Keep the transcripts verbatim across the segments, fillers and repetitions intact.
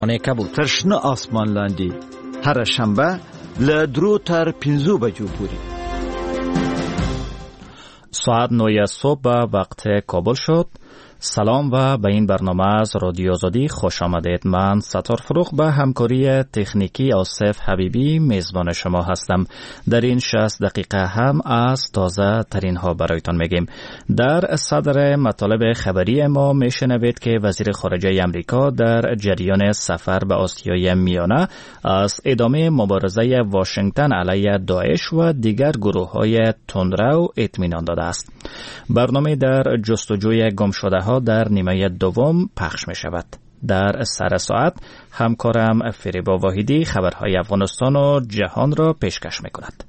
کابل تر شنه آسمان لاندې هر شنبه له درو تر پنځو بجو پورې. ساعت نه صبح وقت کابل شد. سلام و به این برنامه از رادیو آزادی خوش آمدید. من ستار فروغ به همکاری تکنیکی آصف حبیبی میزبان شما هستم. در این شصت دقیقه هم از تازه ترین ها برایتان میگیم. در صدر مطالب خبری ما میشنوید که وزیر خارجه امریکا در جریان سفر به آسیای میانه از ادامه مبارزه واشنگتن علیه داعش و دیگر گروه های تندرو اطمینان داده است. برنامه در جستجوی گم شده ها در نیمه دوم پخش می شود. در سر ساعت همکارم فریبا واحدی خبرهای افغانستان و جهان را پیشکش می کند.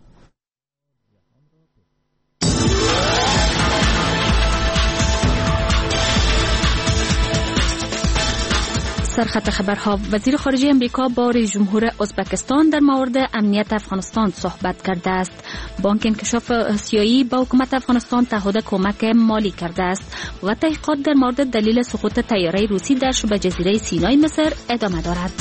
سرخط خبرها: وزیر خارجه امریکا با رئیس جمهور ازبکستان در مورد امنیت افغانستان صحبت کرده است. بانک انکشاف آسیایی با حکومت افغانستان تعهد کمک مالی کرده است و تحقیقات در مورد دلیل سقوط طیاره روسی در شبه جزیره سینای مصر ادامه دارد.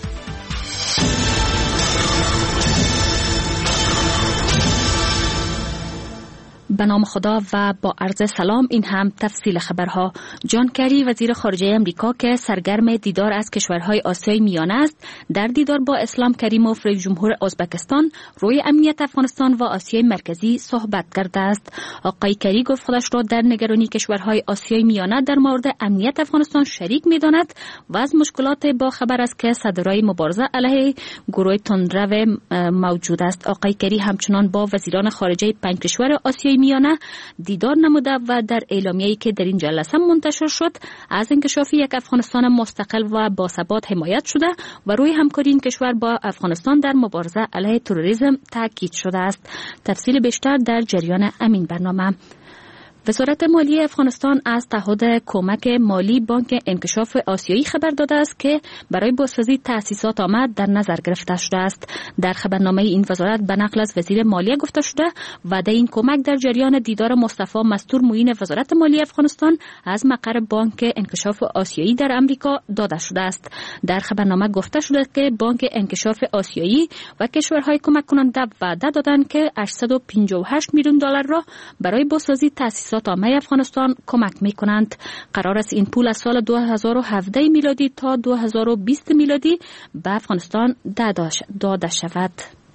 به نام خدا و با عرض سلام. این هم تفصیل خبرها. جان کری وزیر خارجه امریکا که سرگرم دیدار از کشورهای آسیای میانه است، در دیدار با اسلام کریموف رئیس جمهور ازبکستان روی امنیت افغانستان و آسیای مرکزی صحبت کرده است. آقای کری گفت خودش را در نگرانی کشورهای آسیای میانه در مورد امنیت افغانستان شریک می‌داند و از مشکلات با خبر است که صدرای مبارزه علیه گروه تندرو موجود است. آقای کری همچنان با وزیران خارجه پنج کشور آسیای میانه دیدار نموده و در اعلامیه‌ای که در این جلسه منتشر شد از انکشاف یک افغانستان مستقل و باثبات حمایت شده و روی همکاری این کشور با افغانستان در مبارزه علیه تروریسم تاکید شده است. تفصیل بیشتر در جریان همین برنامه. وزارت مالی افغانستان از تعهد کمک مالی بانک انکشاف آسیایی خبر داده است که برای بازسازی تأسیسات آمد در نظر گرفته شده است. در خبرنامه این وزارت به نقل از وزیر مالیه گفته شده وعده این کمک در جریان دیدار مصطفی مستور معین وزارت مالی افغانستان از مقر بانک انکشاف آسیایی در امریکا داده شده است. در خبرنامه گفته شده که بانک انکشاف آسیایی و کشورهای کمک کننده وعده دادند که هشتصد و پنجاه و هشت میلیون دلار را برای بازسازی تأسیسات آمه افغانستان کمک می کنند. قرار است این پول از سال دو هزار و هفده میلادی تا دو هزار و بیست میلادی به افغانستان داده شود.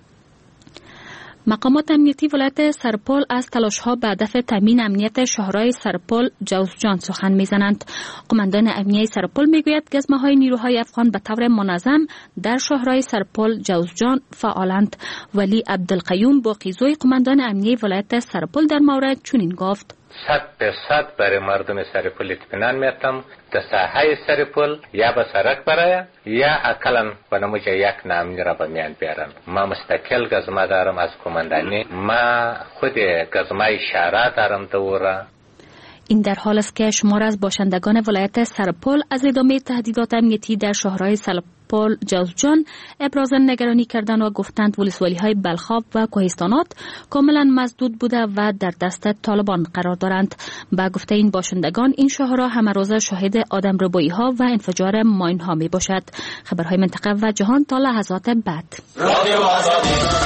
مقامات امنیتی ولایت سرپل از تلاش‌ها به هدف تامین امنیت شهرهای سرپل جوزجان سخن می‌زنند. قماندان امنیتی سرپل می‌گوید گزمه‌های نیروهای افغان به طور منظم در شهرهای سرپل جوزجان فعالند. ولی عبدالقیوم باقیزوی قماندان امنیتی ولایت سرپل در مورد چنین گفت: صد درصد برای مردم سرپل اطمینان میتم در ساحه سرپل یا به سرک برای یا اقلا به نموج یک نامنی را به میان بیارن. ما مستقل گزمه دارم از کماندانی، ما خود گزمه شهره دارم دوره. این در حال است که شمار از باشندگان ولایت سرپل از ادامه تهدیدات امنیتی در شهرهای سرپل جوزجان ابراز نگرانی کردند و گفتند ولسوالی‌های بلخاب و کوهستانات کاملا مسدود بوده و در دست طالبان قرار دارند. با گفته این باشندگان این شهرها همه روز شاهد آدمربایی‌ها و انفجار ماین‌ها میباشد. خبرهای منطقه و جهان تا لحظات بعد. رادیو آزادی.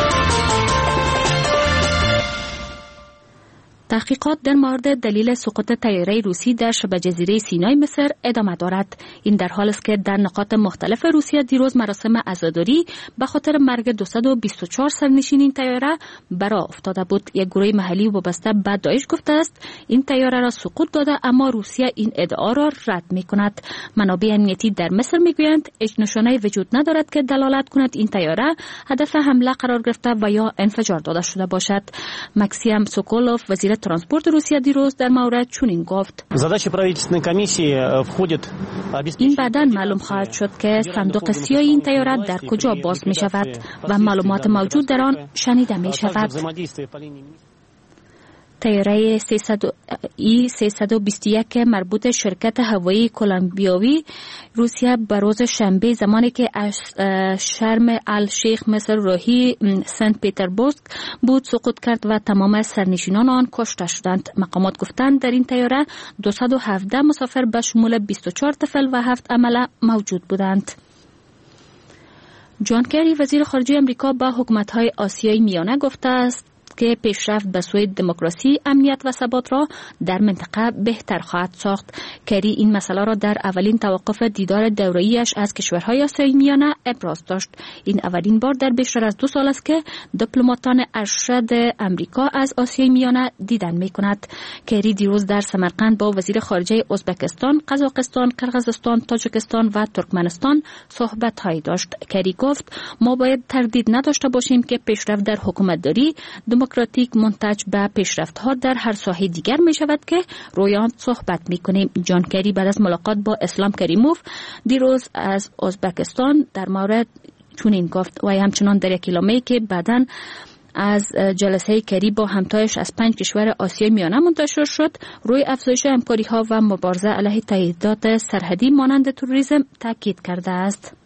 تحقیقات در مورد دلیل سقوط طیاره روسی در شبه جزیره سینای مصر ادامه دارد. این در حال است که در نقاط مختلف روسیه دیروز مراسم عزاداری به خاطر مرگ دویست و بیست و چهار سرنشین این طیاره برا افتاده بود. یک گروه محلی وابسته به داعش گفته است این طیاره را سقوط داده، اما روسیه این ادعا را رد می‌کند. منابع امنیتی در مصر می‌گویند هیچ نشانه‌ای وجود ندارد که دلالت کند این طیاره هدف حمله قرار گرفته و یا انفجار داده شده باشد. مکسیم سوکولوف وزیر ترانسپورت روسیه دیروز در مورد چنین گفت: این بعداً معلوم خواهد شد که صندوق سیاه این طیاره در کجا باز می شود و معلومات موجود در آن شنیده می شود. طیاره ای سیصد و بیست و یک مربوط شرکت هوایی کلمبیایی روسیه به روز شنبه زمانی که از شرم الشیخ مصر راهی سنت پترزبورگ بود سقوط کرد و تمام سرنشینان آن کشته شدند. مقامات گفتند در این طیاره دویست و هفده مسافر به شمول بیست و چهار طفل و هفت عمله موجود بودند. جان کری وزیر خارجه امریکا به حکومت‌های آسیای میانه گفته است که پیشرفت به سوی دموکراسی، امنیت و ثبات را در منطقه بهتر خواهد ساخت. کری این مسئله را در اولین توقف دیدار دوره‌ایش از کشورهای آسیای میانه ابراز داشت. این اولین بار در بیشتر از دو سال است که دیپلماتان ارشد امریکا از آسیای میانه دیدن می‌کند. کری دیروز در سمرقند با وزیر خارجه ازبکستان، قزاقستان، قرقیزستان، تاجیکستان و ترکمنستان صحبت‌هایی داشت. کری گفت ما باید تردید نداشته باشیم که پیشرفت در حکومتداری دموکراتیک منتج به پیشرفت‌ها در هر ساحه دیگر می شود که رویان صحبت می کنیم. جان کری بعد از ملاقات با اسلام کریموف دیروز از ازبکستان در مورد چنین گفت و همچنان در یک اعلامیه‌ای که بعداً از جلسه کری با همتایش از پنج کشور آسیای میانه منتشر شد روی افزایش همکاری‌ها و مبارزه علیه تهدیدات سرحدی مانند تروریسم تاکید کرده است.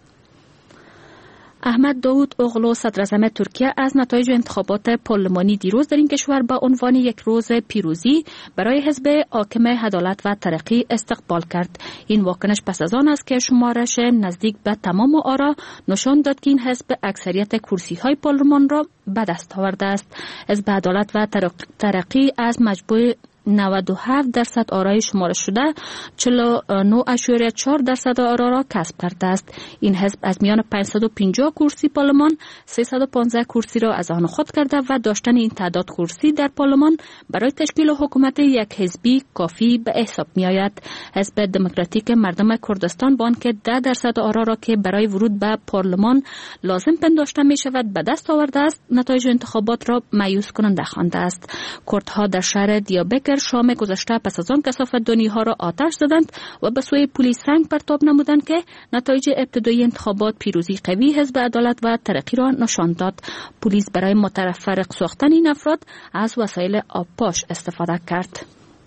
احمد داود اوغلو صدراعظم ترکیه از نتایج انتخابات پارلمانی دیروز در این کشور با عنوان یک روز پیروزی برای حزب حاکم عدالت و ترقی استقبال کرد. این واکنش پس از آن است که شمارش نزدیک به تمام آرا نشان داد که این حزب اکثریت کرسی‌های پارلمان را به دست آورده است. حزب عدالت و ترقی از مجموع نود و هفت درصد آرای شمارش شده چهل و نه اشاریه چهار درصد آرا را کسب کرده است. این حزب از میان پانصد و پنجاه کرسی پارلمان سیصد و پانزده کرسی را از آن خود کرده و داشتن این تعداد کرسی در پارلمان برای تشکیل حکومت یک حزبی کافی به حساب می آید. حزب دموکراتیک مردم کردستان با آنکه ده درصد آرا را که برای ورود به پارلمان لازم پنداشته می شود به دست آورده است، نتایج انتخابات را مایوس کننده خوانده است. کردها در شهر دیابکر شام گذشته پس از آن کثافت‌دانی ها را آتش زدند و به سوی پلیس سنگ پرتاب نمودند که نتایج ابتدایی انتخابات پیروزی قوی حزب عدالت و ترقی را نشان داد. پلیس برای متفرق ساختن این افراد از وسایل آبپاش استفاده کرد.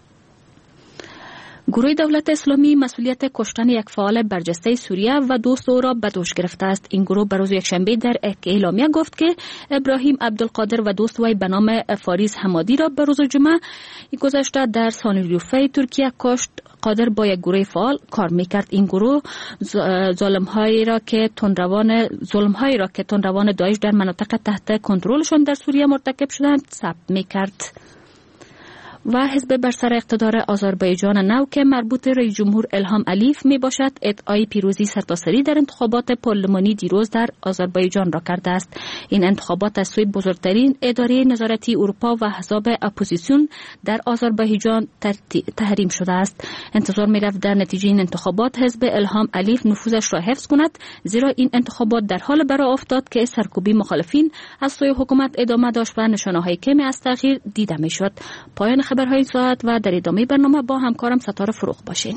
گروه دولت اسلامی مسئولیت کشتن یک فعال برجسته سوریه و دوست او را به دوش گرفته است. این گروه بروز یکشنبه در یک اعلامیه گفت که ابراهیم عبدالقادر و دوست وی به نام فاریز حمادی را به روز جمعه گذشته در سانیلیوفه ترکیه کشت. قادر با یک گروه فعال کار میکرد. این گروه ظلم‌هایی را که تندروان ظلم‌هایی را که تندروان داعش در مناطق تحت کنترلشان در سوریه مرتکب شدند ثبت میکرد. و حزب بر سر اقتدار آذربایجان نو که مربوط رئیس جمهور الهام علیف می باشد ادعای پیروزی سرتاسری در انتخابات پارلمانی دیروز در آذربایجان را کرده است. این انتخابات از سوی بزرگترین اداره نظارتی اروپا و احزاب اپوزیسیون در آذربایجان تحریم شده است. انتظار می رفت در نتیجه این انتخابات حزب الهام علیف نفوذش را حفظ کند، زیرا این انتخابات در حال برآ افتاد که سرکوبی مخالفین از سوی حکومت ادامه داشت و نشانه‌های کمی از تغییر دیده می شد. پایان خبرهای ساعت و در ادامه برنامه با همکارم ستاره فروغ باشین.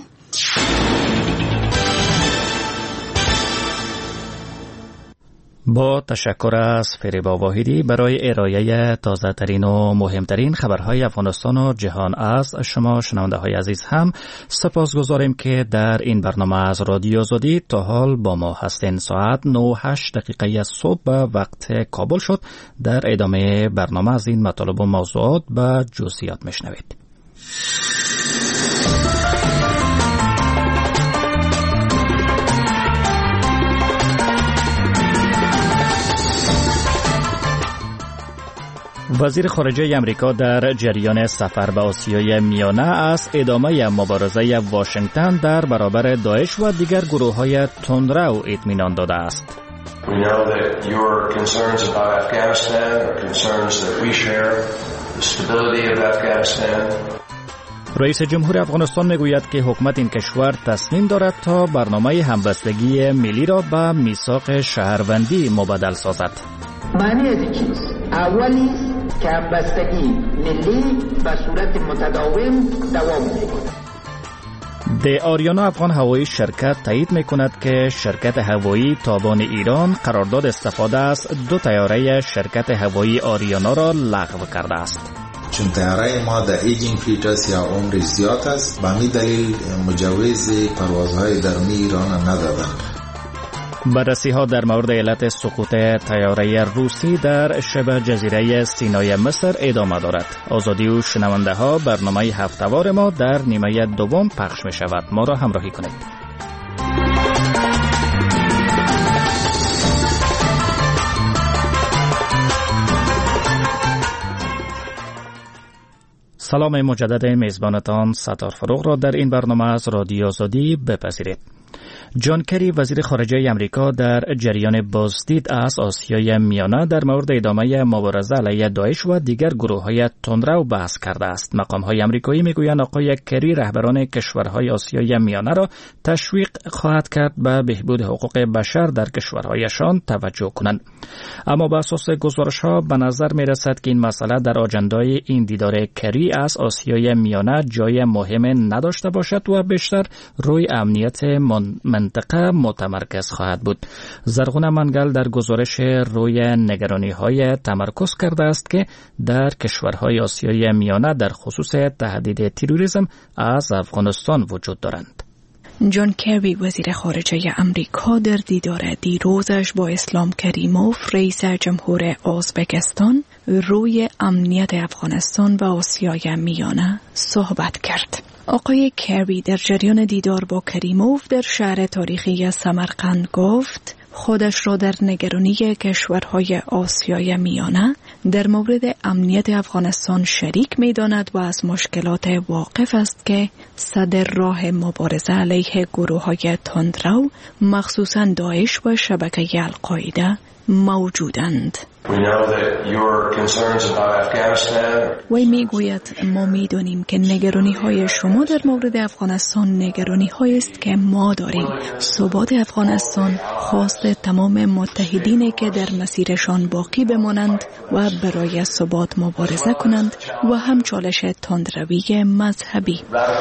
با تشکر از فریبا واحدی برای ارائه تازه ترین و مهمترین خبرهای افغانستان و جهان از شما شنونده های عزیز هم سپاسگزاریم که در این برنامه از رادیو آزادی تا حال با ما هستین. ساعت نه و هشت دقیقه از صبح به وقت کابل شد. در ادامه برنامه از این مطالب و موضوعات به جزئیات میشنوید. وزیر خارجه امریکا در جریان سفر به آسیای میانه از ادامه مبارزه واشنگتن در برابر داعش و دیگر گروه‌های تندرو اطمینان داده است. We know that your concerns about Afghanistan are concerns that we share, the stability of Afghanistan. رئیس جمهور افغانستان میگوید که حکومت این کشور تصمیم دارد تا برنامه همبستگی ملی را به میثاق شهروندی مبدل سازد. معنی از چیست؟ اولی که همبستگی ملی به صورت متداوم دوام می‌کند. د آریانا افغان هوایی شرکت تایید میکند که شرکت هوایی تابان ایران قرارداد استفاده از دو طیاره شرکت هوایی آریانا را لغو کرده است. چون طیاره ما در ایجینگ فلیت است یا عمر زیاد است، به همین دلیل مجوز پروازهای درونی ایران ندادند. بررسی ها در مورد علت سقوط طیاره روسی در شبه جزیره سینای مصر ادامه دارد. آزادی و شنونده ها، برنامه هفته‌وار ما در نیمه دوم پخش می شود. ما را همراهی کنید. سلام مجدد میزبانتان ستار فروغ را در این برنامه از رادیو آزادی بپذیرید. جان کری وزیر خارجه امریکا در جریان بازدید از آسیای میانه در مورد ادامه مبارزه علیه داعش و دیگر گروه‌های تندرو بحث کرده است. مقام‌های آمریکایی میگویند آقای کری رهبران کشورهای آسیای میانه را تشویق خواهد کرد به بهبود حقوق بشر در کشورهایشان توجه کنند. اما بر اساس گزارش‌ها به نظر می‌رسد که این مسئله در آجندای این دیدار کری از آسیای میانه جای مهم نداشته باشد و بیشتر روی امنیت منطقه متمرکز خواهد بود. زرغون منگل در گزارش روی نگرانی‌های تمرکز کرده است که در کشورهای آسیای میانه در خصوص تهدید تروریسم از افغانستان وجود دارند. جان کری وزیر خارجه امریکا در دیدار دیروزش با اسلام کریموف رئیس جمهور ازبکستان روی امنیت افغانستان و آسیای میانه صحبت کرد. آقای کری در جریان دیدار با کریموف در شهر تاریخی سمرقند گفت خودش را در نگرانی کشورهای آسیای میانه در مورد امنیت افغانستان شریک می داند و از مشکلات واقف است که صدر راه مبارزه علیه گروه‌های تندرو مخصوصاً داعش و شبکه القاعده موجودند. وی می گوید ما می دانیم که نگرانی های شما در مورد افغانستان نگرانی های است که ما داریم. ثبات افغانستان خواست تمام متحدینی که در مسیرشان باقی بمانند و برای ثبات مبارزه کنند و هم چالش تندروی مذهبی.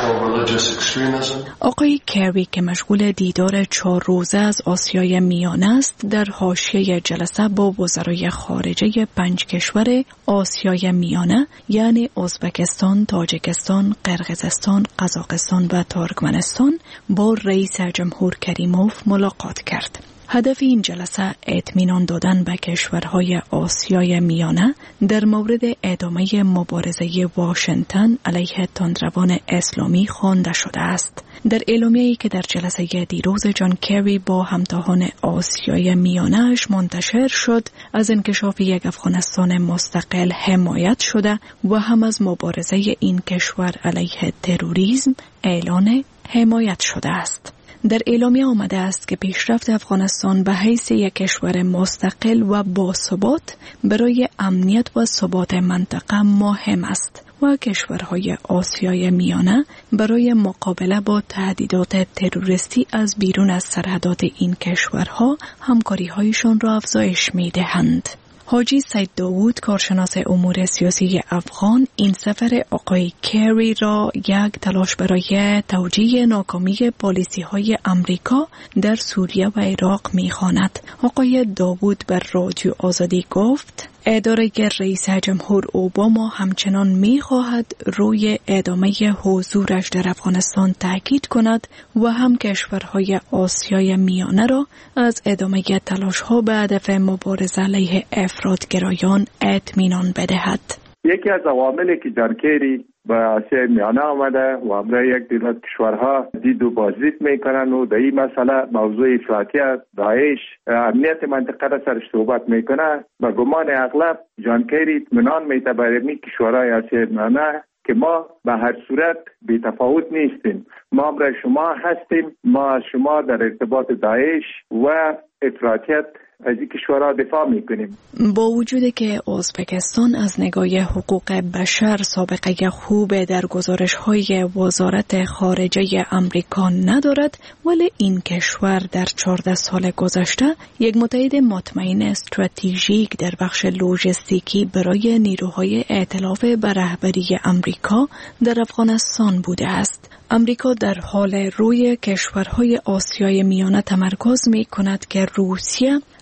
آقای کری که مشغول دیدار چهار روزه از آسیای میانه است در حاشیه جلسه با وزرای خارجه پنج کشور آسیای میانه یعنی ازبکستان، تاجیکستان، قرقیزستان، قزاقستان و ترکمنستان با رئیس جمهور کریموف ملاقات کرد. هدف این جلسه اطمینان دادن به کشورهای آسیای میانه در مورد ادامه مبارزه واشنگتن علیه تندروان اسلامی خوانده شده است. در اعلامیه‌ای که در جلسه دیروز جان کری با همتاهان آسیای میانه‌اش منتشر شد، از انکشاف یک افغانستان مستقل حمایت شده و هم از مبارزه این کشور علیه تروریسم اعلان حمایت شده است. در اعلامیه آمده است که پیشرفت افغانستان به حیث یک کشور مستقل و باثبات برای امنیت و ثبات منطقه مهم است و کشورهای آسیای میانه برای مقابله با تهدیدات تروریستی از بیرون از سرحدات این کشورها همکاری‌هایشان را افزایش می‌دهند. حاجی سید داوود کارشناس امور سیاسی افغان این سفر آقای کری را یک تلاش برای توجیه ناکامی پالیسی‌های آمریکا در سوریه و عراق می‌خواند. آقای داوود بر رادیو آزادی گفت اداره رئیس جمهور اوباما همچنان می‌خواهد روی ادامه حضورش در افغانستان تاکید کند و هم کشورهای آسیای میانه را از ادامه تلاش‌ها به هدف مبارزه علیه افراط‌گرایان اطمینان بدهد. یکی از عواملی که جان کری به آسیای میانه آمده و برای یک دیگر کشورها دید و بازدید میکنن و در این مسئله موضوع افراطیت داعش امنیت منطقه را سرش صحبت میکنه. به گمان اغلب جان کری اطمینان میده برای کشورهای آسیای میانه که ما به هر صورت بی تفاوت نیستیم. ما برای شما هستیم، ما از شما در ارتباط داعش و افراطیت از این کشورها دفاع میکنیم. با وجود که ازبکستان از نگاه حقوق بشر سابقه خوب در گزارش‌های وزارت خارجه آمریکا ندارد، ولی این کشور در چهارده سال گذشته یک متحد مطمئن استراتژیک در بخش لوجستیکی برای نیروهای ائتلاف به رهبری آمریکا در افغانستان بوده است. آمریکا در حال روی کشورهای آسیای میانه تمرکز می کند که روسیه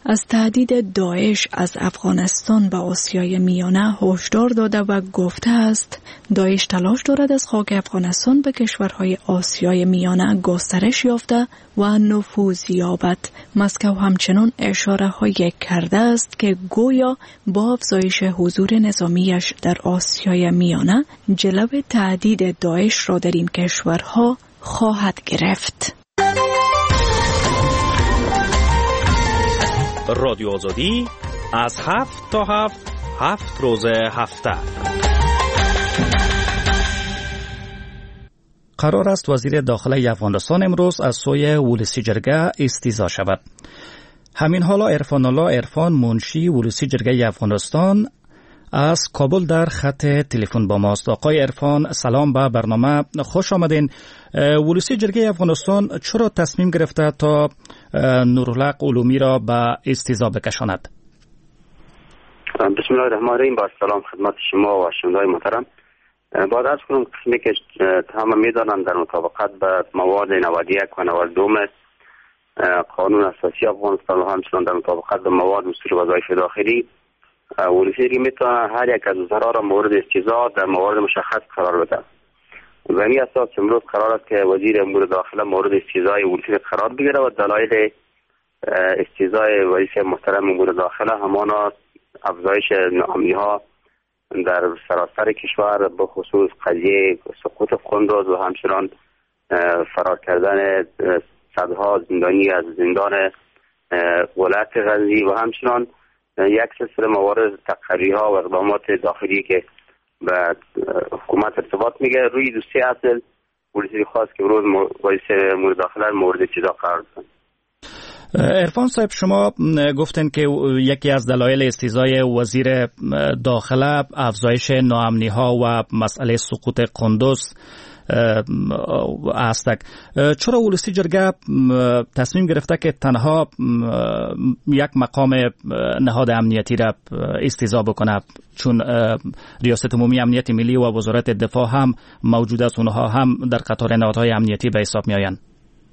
از تهدید داعش از افغانستان به آسیای میانه هشدار داده و گفته است داعش تلاش دارد از خاک افغانستان به کشورهای آسیای میانه گسترش یافته و نفوذ یابد. مسکو همچنان اشاره های کرده است که گویا با افزایش حضور نظامیش در آسیای میانه جلو تهدید داعش را در این کشورها خواهد گرفت. رادیو آزادی از هفت تا هفت هفت روز هفته قرار است وزیر داخله افغانستان امروز از سوی ولسی جرگه استیضا شود. همین حالا عرفان الله عرفان منشی ولسی جرگه افغانستان از کابل در خط تلفن با ماست. آقای عرفان سلام به برنامه، خوش آمدین. ولسی جرگه افغانستان چرا تصمیم گرفته تا نورالحق علومی را به استیضا بکشاند؟ بسم الله الرحمن الرحیم. با سلام خدمت شما و شنوندگان محترم. باید از کنم قسمی که همه میدانم در مطابقت به مواد نود و یک و نود و دو قانون اساسی افغانستان و همچنان در مطابقت به مواد دستور وظایف داخلی ولسی جرگه میتونه هر یک از وزرا را مورد استیضا در موارد مشخص قرار بده. و این اساس امروز قرار است که وزیر امور داخله مورد استیضای ولسی قرار بگیره و دلایل استیضای وزیر محترم امور داخله همانا افزایش ناامنی ها در سراسر کشور به خصوص قضیه سقوط قندوز و همچنان فرار کردن صدها زندانی از زندان ولایت غزنی و همچنان یک سلسله موارد تقرری ها و اقدامات داخلی که به حکومت ارتباط میگه. روی دو سه اصل ولسی خواست که امروز وزیر امور داخله مورد استیضا قرار بدن. عرفان صاحب شما گفتن که یکی از دلایل استیضای وزیر داخله افزایش ناامنی ها و مسئله سقوط قندوز است. چرا ولسی جرگه تصمیم گرفته که تنها یک مقام نهاد امنیتی را استیضا بکنه، چون ریاست عمومی امنیت ملی و وزارت دفاع هم موجود است، اونها هم در قطار نهادهای امنیتی به حساب می آیند؟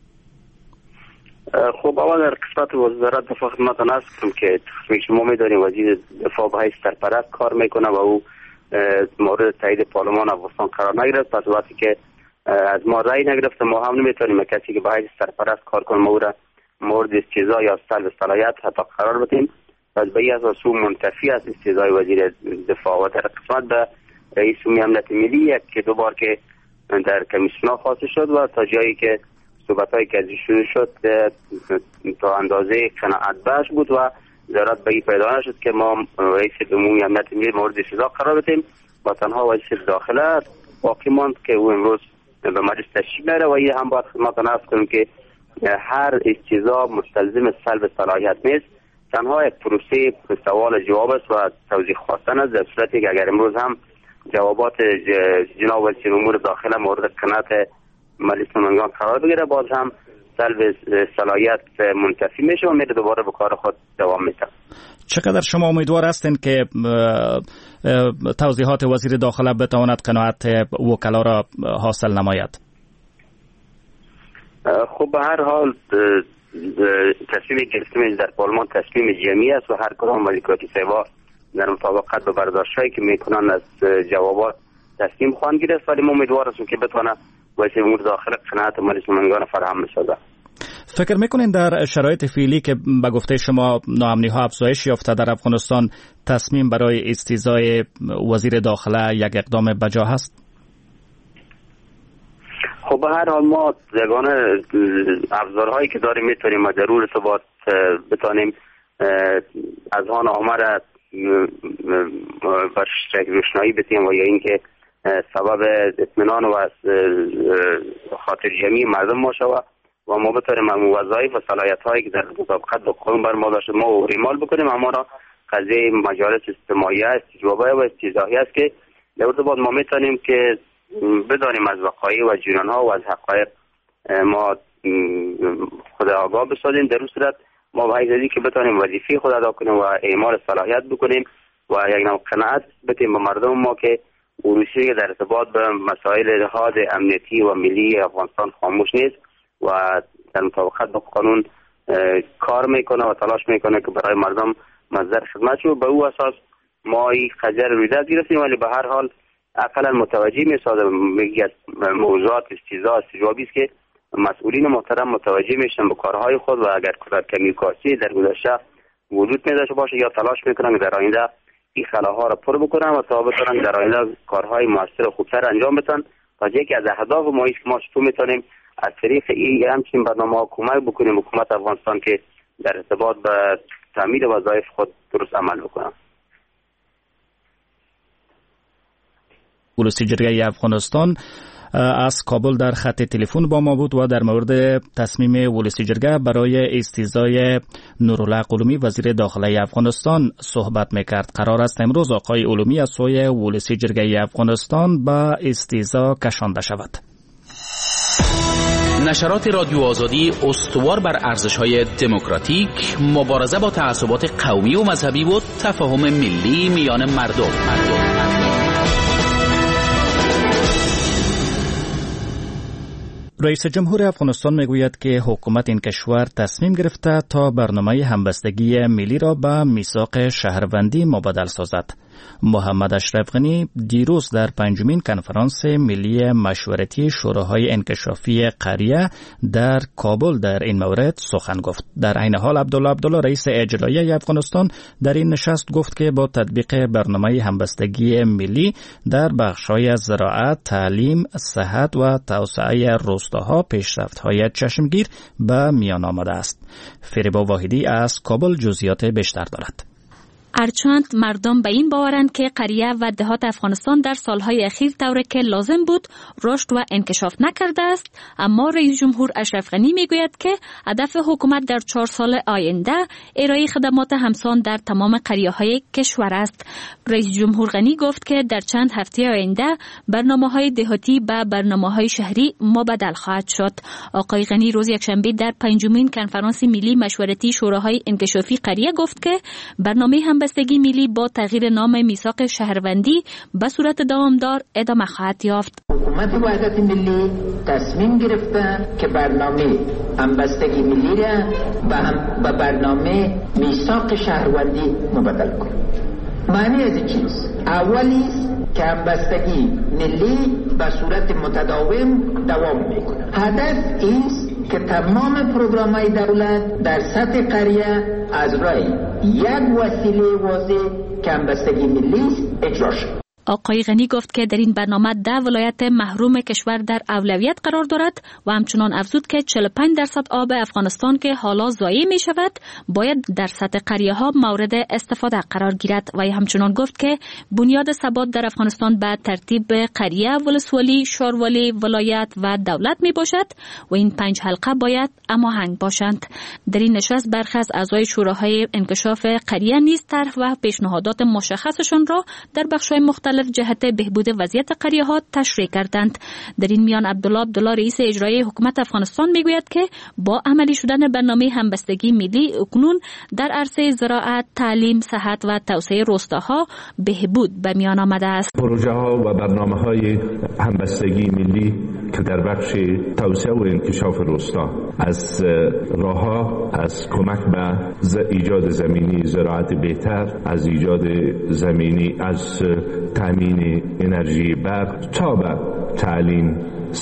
خب اول در قسمت وزارت دفاع خدمتتان عرض کنم که شما می‌دانید وزیر دفاع به حیث سرپرست کار میکنه و او مورد تایید پارلمان افغانستان قرار نگرفت. پس وقتی که از ما رأی نگرفته ما هم نمیتونیم کسی که به حیث سرپرست کار کنه مورد مورد استیضا یا سلب صلاحیت حتی قرار بدیم. پس به این اساس او منتفی از استیضای وزیر دفاع و در قسمت به رئیس عمومی امنیت ملی یک که دو بار که در کمیسیون خواسته شد و تا جایی که صحبت‌هایی که ازش شروع شد تا اندازه قناعت بخش بود و ضرورت به این پیدا نشد که ما رئیس عمومی امنیت ملی مورد استیضا قرار بدیم و تنها وزیر داخله باقی ماند که او امروز به مجلس تشریف نیاره. و این هم باید خدمتتان عرض کنم که هر استیضا مستلزم سلب صلاحیت نیست، تنها یک پروسه سوال جواب است و توضیح خواستن است، در صورتی که اگر امروز هم جوابات جناب وزیر امور داخله مورد قناعت مجلس نمایندگان قرار بگیره باز هم سلب صلاحیت منتفی میشه و میره دوباره به کار خود دوام میده. چقدر شما امیدوار هستین که توضیحات وزیر داخله بتواند قناعت وکلا را حاصل نماید؟ خب به هر حال تصمیم گرفتیم در پارلمان تصمیم جمعی است و هر کدام وزیراتی سوا در مطابقت به برداشت‌هایی که میکنن از جوابات تصمیم خواهند گرفت، ولی ما امیدوار هستیم که بتونه وزیر امور داخله قناعت مجلس نمایندگان فراهم بسازه. فکر میکنین در شرایط فعلی که به گفته شما ناامنی ها افزایش یافته در افغانستان تصمیم برای استیضای وزیر داخله یک اقدام بجا هست؟ خب به هر حال ما یگانه ابزارهایی که داریم میتونیم در روی ارتباط بتانیم از آن آمر برش روشنایی بتیم و یا اینکه سبب اطمینان و خاطر جمعی مردم ما شود و ما بتونیم وظایف و صلاحیت هایی که در مطابقت با قانون بر ما داشته ما اعمال بکنیم. اما را قضیه مجالس استماعیه استجوابه و استیضاحی است که در ارتباط ما میتونیم که بدانیم از وقایع و جنان ها و از حقایق ما خود آگاه بسازیم. در اون صورت ما به حیث که بتونیم وظیفه خود ادا کنیم و اعمال صلاحیت بکنیم و یک نوع قناعت بدیم به مردم ما که روسیه در ارتباط به مسائل نهاد امنیتی و ملی افغانستان خاموش نیست و در مطابقت با قانون کار میکنه و تلاش میکنه که برای مردم مصدر خدمت شد. به او اساس ما این قضیه رو رویداد گرفتیم، ولی به هر حال اقلا متوجه میسازه میگه موضوعات استیضاح استجوابی است که مسئولین محترم متوجه میشن به کارهای خود و اگر کمی و کاسی در گذشته وجود میداشته باشه یا تلاش میکنن که در آینده این خلاها را پر بکنن و تا بتونن در آینده کارهای موثر و خوبتر انجام بدن. و یکی از اهداف ما است که ما چطور میتونیم از طریق این همچین برنامه‌ها کمک بکنیم حکومت افغانستان که در ارتباط به تامین وظایف خود درست عمل بکنن. ولسی جرگه افغانستان از کابل در خط تلفن با ما بود و در مورد تصمیم ولسی جرگه برای استیضای نورالله علومی وزیر داخله افغانستان صحبت میکرد. قرار است امروز آقای علومی از سوی ولسی جرگه افغانستان به استیضا کشانده شود. نشرات رادیو آزادی استوار بر ارزش‌های دموکراتیک، مبارزه با تعصبات قومی و مذهبی و تفاهم ملی میان مردم. مردم. رئیس جمهور افغانستان میگوید که حکومت این کشور تصمیم گرفته تا برنامه همبستگی ملی را به میثاق شهروندی مبادل سازد. محمد اشرف غنی دیروز در پنجمین کنفرانس ملی مشورتی شوراهای انکشافی قریه در کابل در این مورد سخن گفت. در عین حال عبدالله عبدالله رئیس اجرایی افغانستان در این نشست گفت که با تطبیق برنامه همبستگی ملی در بخش‌های زراعت، تعلیم، صحت و توسعه روستاها پیشرفت‌های چشمگیر به میان آمده است. فریبا واحدی از کابل جزئیات بیشتر دارد. هرچند مردم به این باورند که قریه و دهات افغانستان در سالهای اخیر طوری که لازم بود رشد و انکشاف نکرده است، اما رئیس جمهور اشرف غنی میگوید که هدف حکومت در چهار سال آینده ارائه خدمات همسان در تمام قریه‌های کشور است. رئیس جمهور غنی گفت که در چند هفته آینده برنامه‌های دهاتی به برنامه‌های شهری مبادل خواهد شد. آقای غنی روز یکشنبه در پنجمین کنفرانس ملی مشورتی شوراهای انکشافی قریه گفت که برنامه هم همبستگی ملی با تغییر نام میثاق شهروندی به صورت دوامدار ادامه خواهد یافت. حکومت وحدت ملی تصمیم گرفته که برنامه همبستگی ملی را به برنامه میثاق شهروندی مبادل کنه. معنی از این چیز اولی است که همبستگی ملی به صورت متداوم دوام میکنه. هدف است که تمام پروگرام‌های دولت در سطح قریه از راه یک وسیله واضح که همبستگی ملی است اجرا شد. آقای غنی گفت که در این برنامه ده ولایت محروم کشور در اولویت قرار دارد و همچنان افزود که چهل و پنج درصد آب افغانستان که حالا ضایع می شود باید در سطح قریه ها مورد استفاده قرار گیرد و همچنان گفت که بنیاد ثبات در افغانستان به ترتیب قریه، ولسوالی، شاروالی، ولایت و دولت می باشد و این پنج حلقه باید هماهنگ باشند. در این نشست برخی از اعضای شوراهای انکشاف قریه نیز طرح و پیشنهادات مشخصشان را در بخش‌های مختلف جهت بهبود وضعیت قریه ها تشریح کردند. در این میان عبدالله عبدالله رئیس اجرایی حکومت افغانستان میگوید که با عملی شدن برنامه همبستگی ملی اکنون در عرصه زراعت، تعلیم، صحت و توسعه روستاها بهبود به میان آمده است. پروژه ها و برنامه های همبستگی ملی که در بخش توسعه و انکشاف روستا از راهها از کمک به ایجاد زمینی زراعت بهتر، از ایجاد زمینی از تامین انرژی برق تا به تعلیم،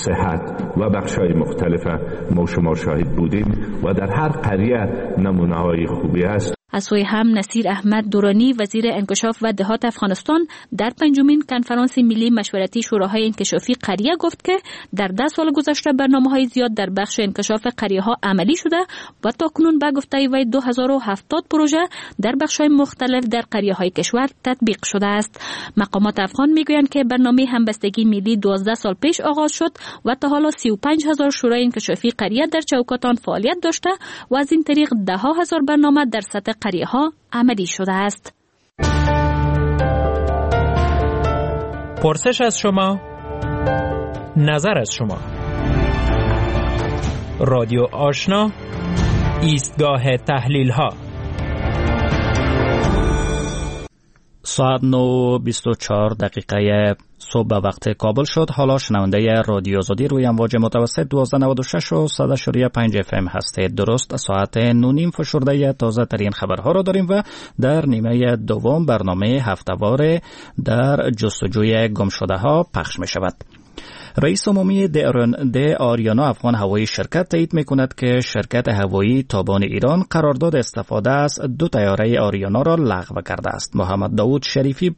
صحت و بخش‌های مختلف ما شما شاهد بودیم و در هر قریه نمونه‌های خوبی است. از سوی هم نصیر احمد دورانی وزیر انکشاف و دهات افغانستان در پنجمین کنفرانس ملی مشورتی شوراهای انکشافی قریه گفت که در ده سال گذشته برنامه‌های زیاد در بخش انکشاف قریه‌ها عملی شده و تاکنون به گفته وی دو هزار و هفتاد پروژه در بخش‌های مختلف در قریه‌های کشور تطبیق شده است. مقامات افغان میگویند که برنامه همبستگی ملی دوازده سال پیش آغاز شد و تا حالا سی و پنج هزار شورای انکشافی قریه در چوکات آن فعالیت داشته و از این طریق ده ها هزار برنامه در سطح قریه ها عملی شده است. پرسش از شما، نظر از شما. رادیو آشنا، ایستگاه تحلیل ها. ساعت نه و بیست و چهار دقیقه صبح به وقت کابل شد. حالا شنونده رادیو آزادی روی امواج متوسط دوازده نود و شش و صد و پنج اف ام هستید. درست ساعت نه نیم فشرده تازه ترین خبرها را داریم و در نیمه دوم برنامه هفته‌وار در جستجوی گم شده ها پخش می شود. رئیس عمومی د آریانا افغان هوایی شرکت تایید می‌کند که شرکت هوایی تابان ایران قرارداد استفاده از دو طیاره آریانا را لغو کرده است. محمد داوود شریفی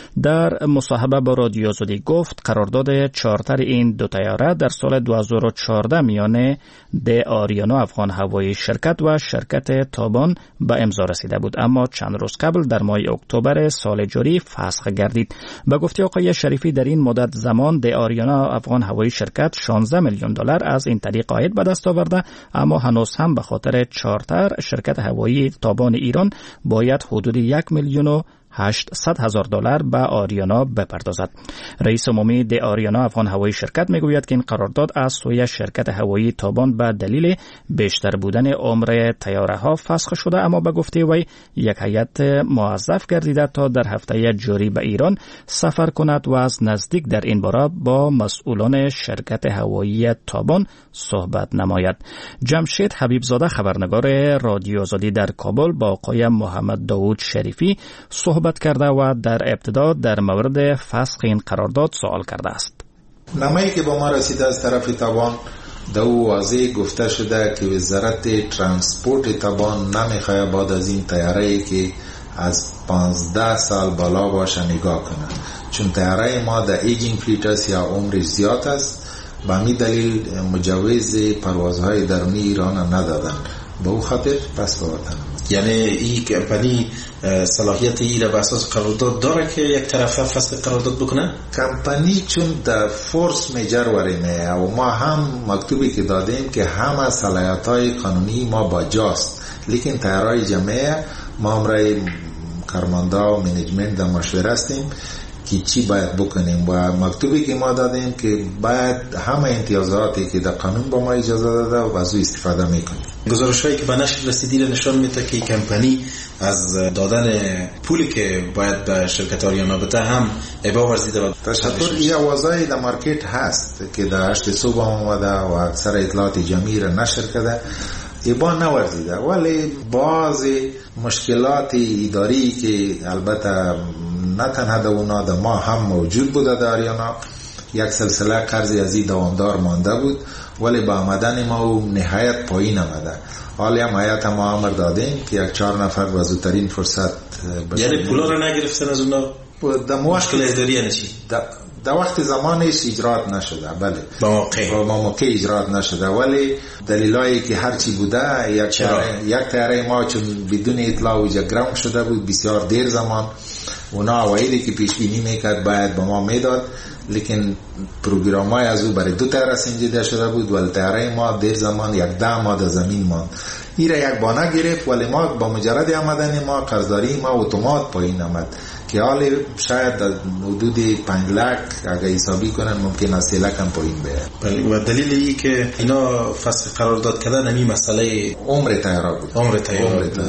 در مصاحبه با رادیو آزادی گفت قرارداد چارتر این دو طیاره در سال دو هزار و چهارده میان د آریانا افغان هوایی شرکت و شرکت تابان به امضا رسیده بود، اما چند روز قبل در ماه اکتبر سال جاری فسخ گردید. به گفته آقای شریفی در این مدت زمان د آریانا افغان هوایی شرکت شانزده میلیون دلار از این طریق عاید به دست آورده، اما هنوز هم به خاطر چارتر شرکت هوایی تابان ایران باید حدود یک میلیون و هشتصد هزار دلار به آریانا بپردازد. رئیس عمومی د آریانا افغان هوایی شرکت میگوید که این قرارداد از سوی شرکت هوایی تابان به دلیل بیشتر بودن عمر طیاره ها فسخ شده، اما به گفته وی یک هیئت موظف گردیده تا در هفته جاری به ایران سفر کند و از نزدیک در این باره با مسئولان شرکت هوایی تابان صحبت نماید. جمشید حبیبزاده خبرنگار رادیو آزادی در کابل با آقای محمد داوود شریفی صحبت کرده و در ابتدا در مورد فسخ این قرارداد سوال کرده است. نامه‌ای که با ما رسیده از طرف تابان در او واضح گفته شده که وزارت ترانسپورت تابان نمیخواد بعد از این طیاره‌ای که از پانزده سال بالا باشه نگاه کنه، چون طیاره ما در ایجینگ فلیت است یا عمرش زیاد است. به همین دلیل مجوز پروازهای درونی ایران ندادن، به او خاطر پس به وطن. یعنی این کمپانی صلاحیت ای را به اساس قرارداد داره که یک طرفه فسخ قرارداد بکنه؟ کمپانی چون در فورس میجر وریمه و ما هم مکتوبی که دادیم که همه صلاحیت‌های قانونی ما با جاست، لیکن طیارهای جمعه ما امرای کارماندا و منیجمنت در مشوره هستیم که چی باید بکنیم و مکتوبی که ما دادیم که باید همه امتیازاتی که در قانون با ما اجازه داده و از او استفاده میکنیم. گزارش‌هایی که به نشر رسیدی را نشان میده که کمپانی از دادن پولی که باید به شرکت آریانا بده هم ابا ورزیده و تشکر. این آوازهای در مارکت هست که در هشت صبح آمده و اکثر اطلاعات جمعی را نشر کرده، ابا نورزیده، ولی بعضی مشکلات اداری که البته نه تنها در اونا در ما هم موجود بوده در آریانا، یک سلسله قرضی از این دوامدار مانده بود، ولی با آمدن ما او نهایت پایین آمده. حالی هم حیات ما امر دادیم که یک چهار نفر با زودترین فرصت بشه. یعنی پولا رو نگرفتن از اونا؟ مشکل اداری یعنی چی؟ در وقت زمانش اجرات نشده، بله با موقع با موقع اجرات نشده، ولی دلیلایی که هرچی بوده یک یک طیاره ما چون بدون اطلاع و جگرم شده بود بسیار دیر زمان، اونا اوایلی که پیش بینی میکرد باید با ما میداد، لیکن پروگرامای از او برای دو طیاره سنجیده شده بود ولی طیاره ما دیر زمان یک ده ماه در زمین ماند. این را یک بانه گرفت، ولی ما با مجرد آمدن ما قرضداری ما اتومات پایین آمد که حالی شاید در حدود پنج لک اگر حسابی کنن ممکن است سه لک هم پایین بره. و دلیل ای که اینا فسخ قرارداد کردن همین مسئله عمر طیاره بود. عمر طیاره بود.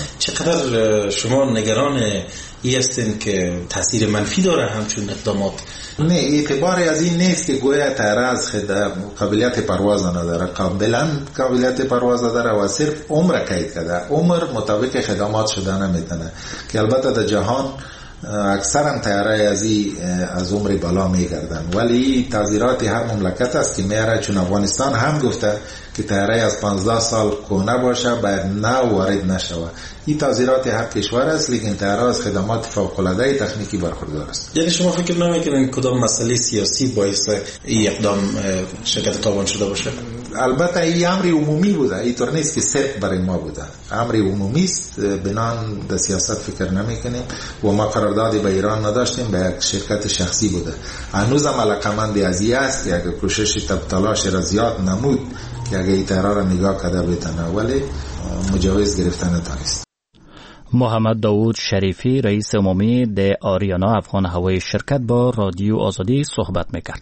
چقدر شما نگران ای هستین که تاثیر منفی داره همچون اقدامات؟ نه، اعتباری از این نیست که گویا طیاره از قابلیت پرواز نداره، کاملا قابلیت پرواز داره و صرف عمر قید کرده. عمر مطابق خدمات شده نمیتونه که البته در جهان اکثرا طیاره از از عمر بالا میگردن، ولی تعزیرات هر مملکت است که میاره، چون افغانستان هم گفته که طیاره از پانزده سال کهنه باشه باید نه وارد نشود. این تعزیرات هر کشور است، لیکن طیاره از خدمات فوق العاده تکنیکی برخوردار است. یعنی شما فکر نمیکنین کدام مسئله سیاسی باعث این اقدام شرکت تابان شده باشه؟ البته این امر عمومی بوده، اینطور نیست که صرف برای ما بوده، امر عمومی است، بنان در سیاست فکر نمیکنیم و ما قراردادی به ایران نداشتیم، به یک شرکت شخصی بوده. هنوز هم علاقمند از این است که اگر کوشش تلاش را زیاد نمود که اگر این طیاره را نگاه کرده بتونه، ولی مجوز گرفتن نتونست. محمد داوود شریفی رئیس عمومی د آریانا افغان هوایی شرکت با رادیو آزادی صحبت میکرد.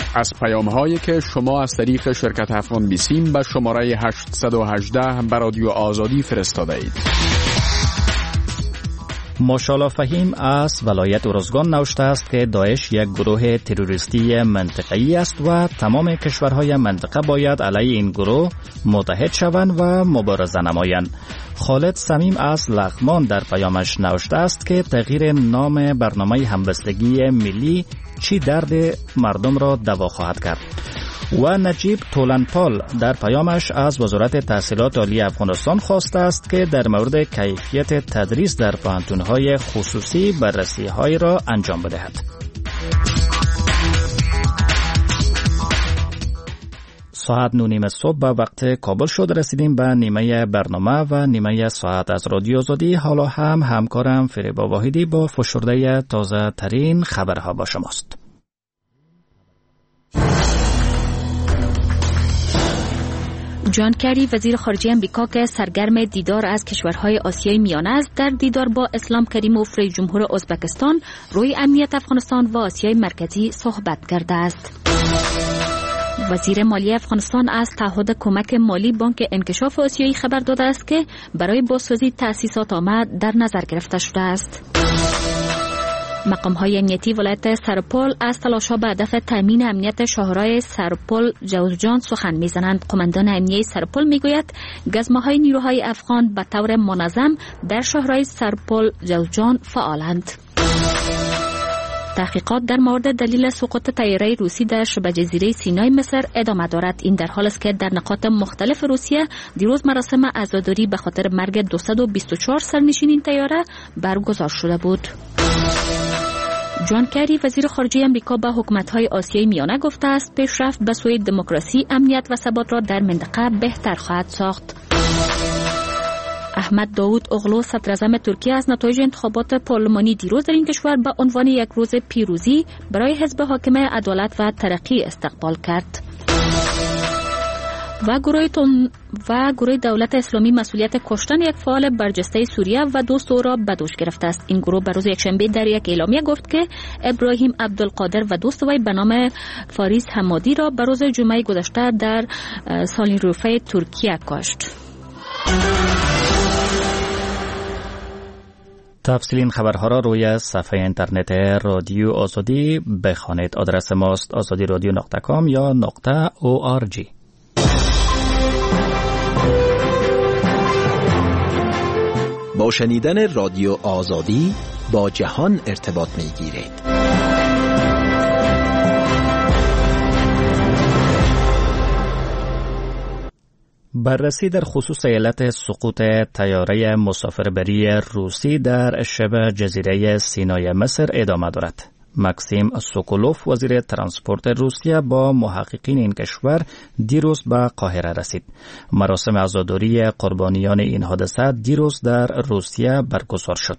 از پیام‌هایی که شما از طریق شرکت افغان بیسیم به شماره هشت یک هشت به رادیو آزادی فرستاده اید. ماشاءالله فهیم از ولایت ارزگان نوشته است که داعش یک گروه تروریستی منطقه‌ای است و تمام کشورهای منطقه باید علیه این گروه متحد شوند و مبارزه نمایند. خالد صمیم از لغمان در پیامش نوشته است که تغییر نام برنامه همبستگی ملی چی درد مردم را دوا خواهد کرد. و نجیب طولنپال در پیامش از وزارت تحصیلات عالی افغانستان خواسته است که در مورد کیفیت تدریس در پوهنتون‌های خصوصی بررسی‌هایی را انجام بدهد. ساعت نو نیم صبح به وقت کابل شد. رسیدیم به نیمه برنامه و نیمه ساعت از رادیو آزادی. حالا هم همکارم فریبا واحدی با فشرده تازه ترین خبرها با شماست. جان کری وزیر خارجه امریکا که سرگرم دیدار از کشورهای آسیای میانه است، در دیدار با اسلام کریموف رئیس جمهور ازبکستان روی امنیت افغانستان و آسیای مرکزی صحبت کرده است. وزیر مالی افغانستان از تعهد کمک مالی بانک انکشاف آسیایی خبر داده است که برای بازسازی تأسیسات آمد در نظر گرفته شده است. مقام‌های امنیتی ولایت سرپل از تلاش‌ها به هدف تامین امنیت شاهرای سرپل جوزجان سخن می‌زنند. قماندان امنیتی سرپل می‌گوید گزمه‌های نیروهای افغان به طور منظم در شاهرای سرپل جوزجان فعالند. تحقیقات در مورد دلیل سقوط طیاره روسی در شبه جزیره سینای مصر ادامه دارد. این در حالی است که در نقاط مختلف روسیه دیروز مراسم عزاداری به خاطر مرگ دویست و بیست و چهار سرنشین این طیاره برگزار شده بود. جان کری وزیر خارجه امریکا به حکومت‌های آسیای میانه گفته است پیشرفت به سوی دموکراسی، امنیت و ثبات را در منطقه بهتر خواهد ساخت. احمد داوود اغلو صدر اعظم ترکیه از نتایج انتخابات پارلمانی دیروز در این کشور به عنوان یک روز پیروزی برای حزب حاکم عدالت و ترقی استقبال کرد. و گروه تون و گروه دولت اسلامی مسئولیت کشتن یک فعال برجسته سوریه و دوست او را به دوش گرفته است. این گروه به روز یکشنبه در یک اعلامیه گفت که ابراهیم عبدالقادر و دوست وی به نام فاریس حمادی را به روز جمعه گذشته در سالینروفه ترکیه کشت. تفصیل این خبرها را روی صفحه اینترنت رادیو آزادی بخوانید. آدرس ماست آزادی رادیو نقطه کام یا نقطه او آر جی. با شنیدن رادیو آزادی با جهان ارتباط می‌گیرید. بررسی در خصوص علت سقوط طیاره مسافربری روسی در شبه جزیره سینای مصر ادامه دارد. مکسیم سوکولوف وزیر ترانسپورت روسیه با محققین این کشور دیروز به قاهره رسید. مراسم عزاداری قربانیان این حادثه دیروز در روسیه برگزار شد.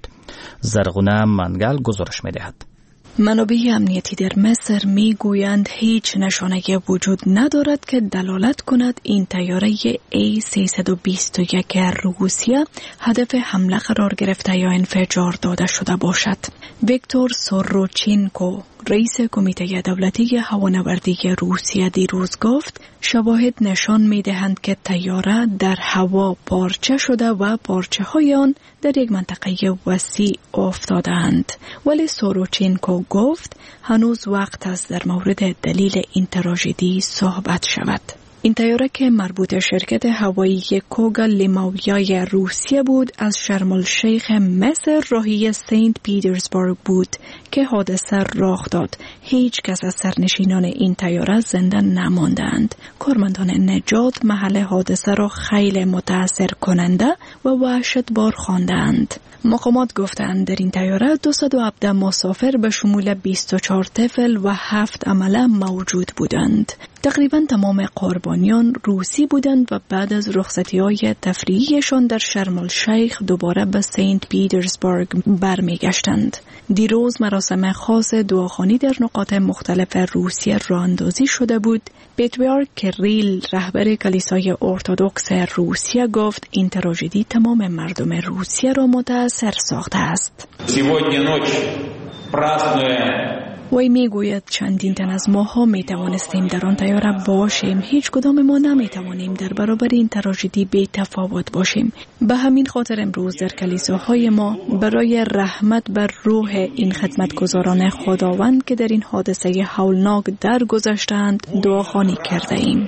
زرغونه منگل گزارش می‌دهد. منابع امنیتی در مصر می گویند هیچ نشانه وجود ندارد که دلالت کند این طیاره ای سیصد و بیست و یک روسیه هدف حمله قرار گرفته یا انفجار داده شده باشد. ویکتور سوروچینکو رئیس کمیته دولتی هوانوردی روسیه دیروز گفت شواهد نشان می دهند که طیاره در هوا پارچه شده و پارچه های آن در یک منطقه وسیع افتادند. ولی سوروچینکو گفت هنوز وقت است در مورد دلیل این تراژدی صحبت شود. این طیاره که مربوط شرکت هوایی کوگا لیماویای روسیه بود از شرم الشیخ مصر راهی سنت پیترزبورگ بود که حادثه رخ داد. هیچ کس از سرنشینان این طیاره زنده نماندند. کارمندان نجات محل حادثه را خیلی متاثر کننده و وحشتبار خواندند. مقامات گفتند در این طیاره دویست و هفده مسافر به شمول بیست و چهار طفل و هفت عمله موجود بودند. تقریبا تمام قربانیان روسی بودند و بعد از رخصتی‌های تفریحیشان در شرم الشیخ دوباره به سنت پیترزبورگ برمیگشتند. دیروز مراسم خاص دعاخوانی در نقاط مختلف روسیه راه اندازی شده بود. پتریارک کریل رهبر کلیسای ارتدوکس روسیه گفت این تراژدی تمام مردم روسیه را متاثر ساخته است. وی می گوید چندین تن از ماها می توانستیم در آن تیاره باشیم، هیچ کدام ما نمی توانیم در برابر این تراژدی بی تفاوت باشیم. به همین خاطر امروز در کلیساهای ما برای رحمت بر روح این خدمتگزاران خداوند که در این حادثه هولناک درگذشتند دعاخوانی کرده ایم.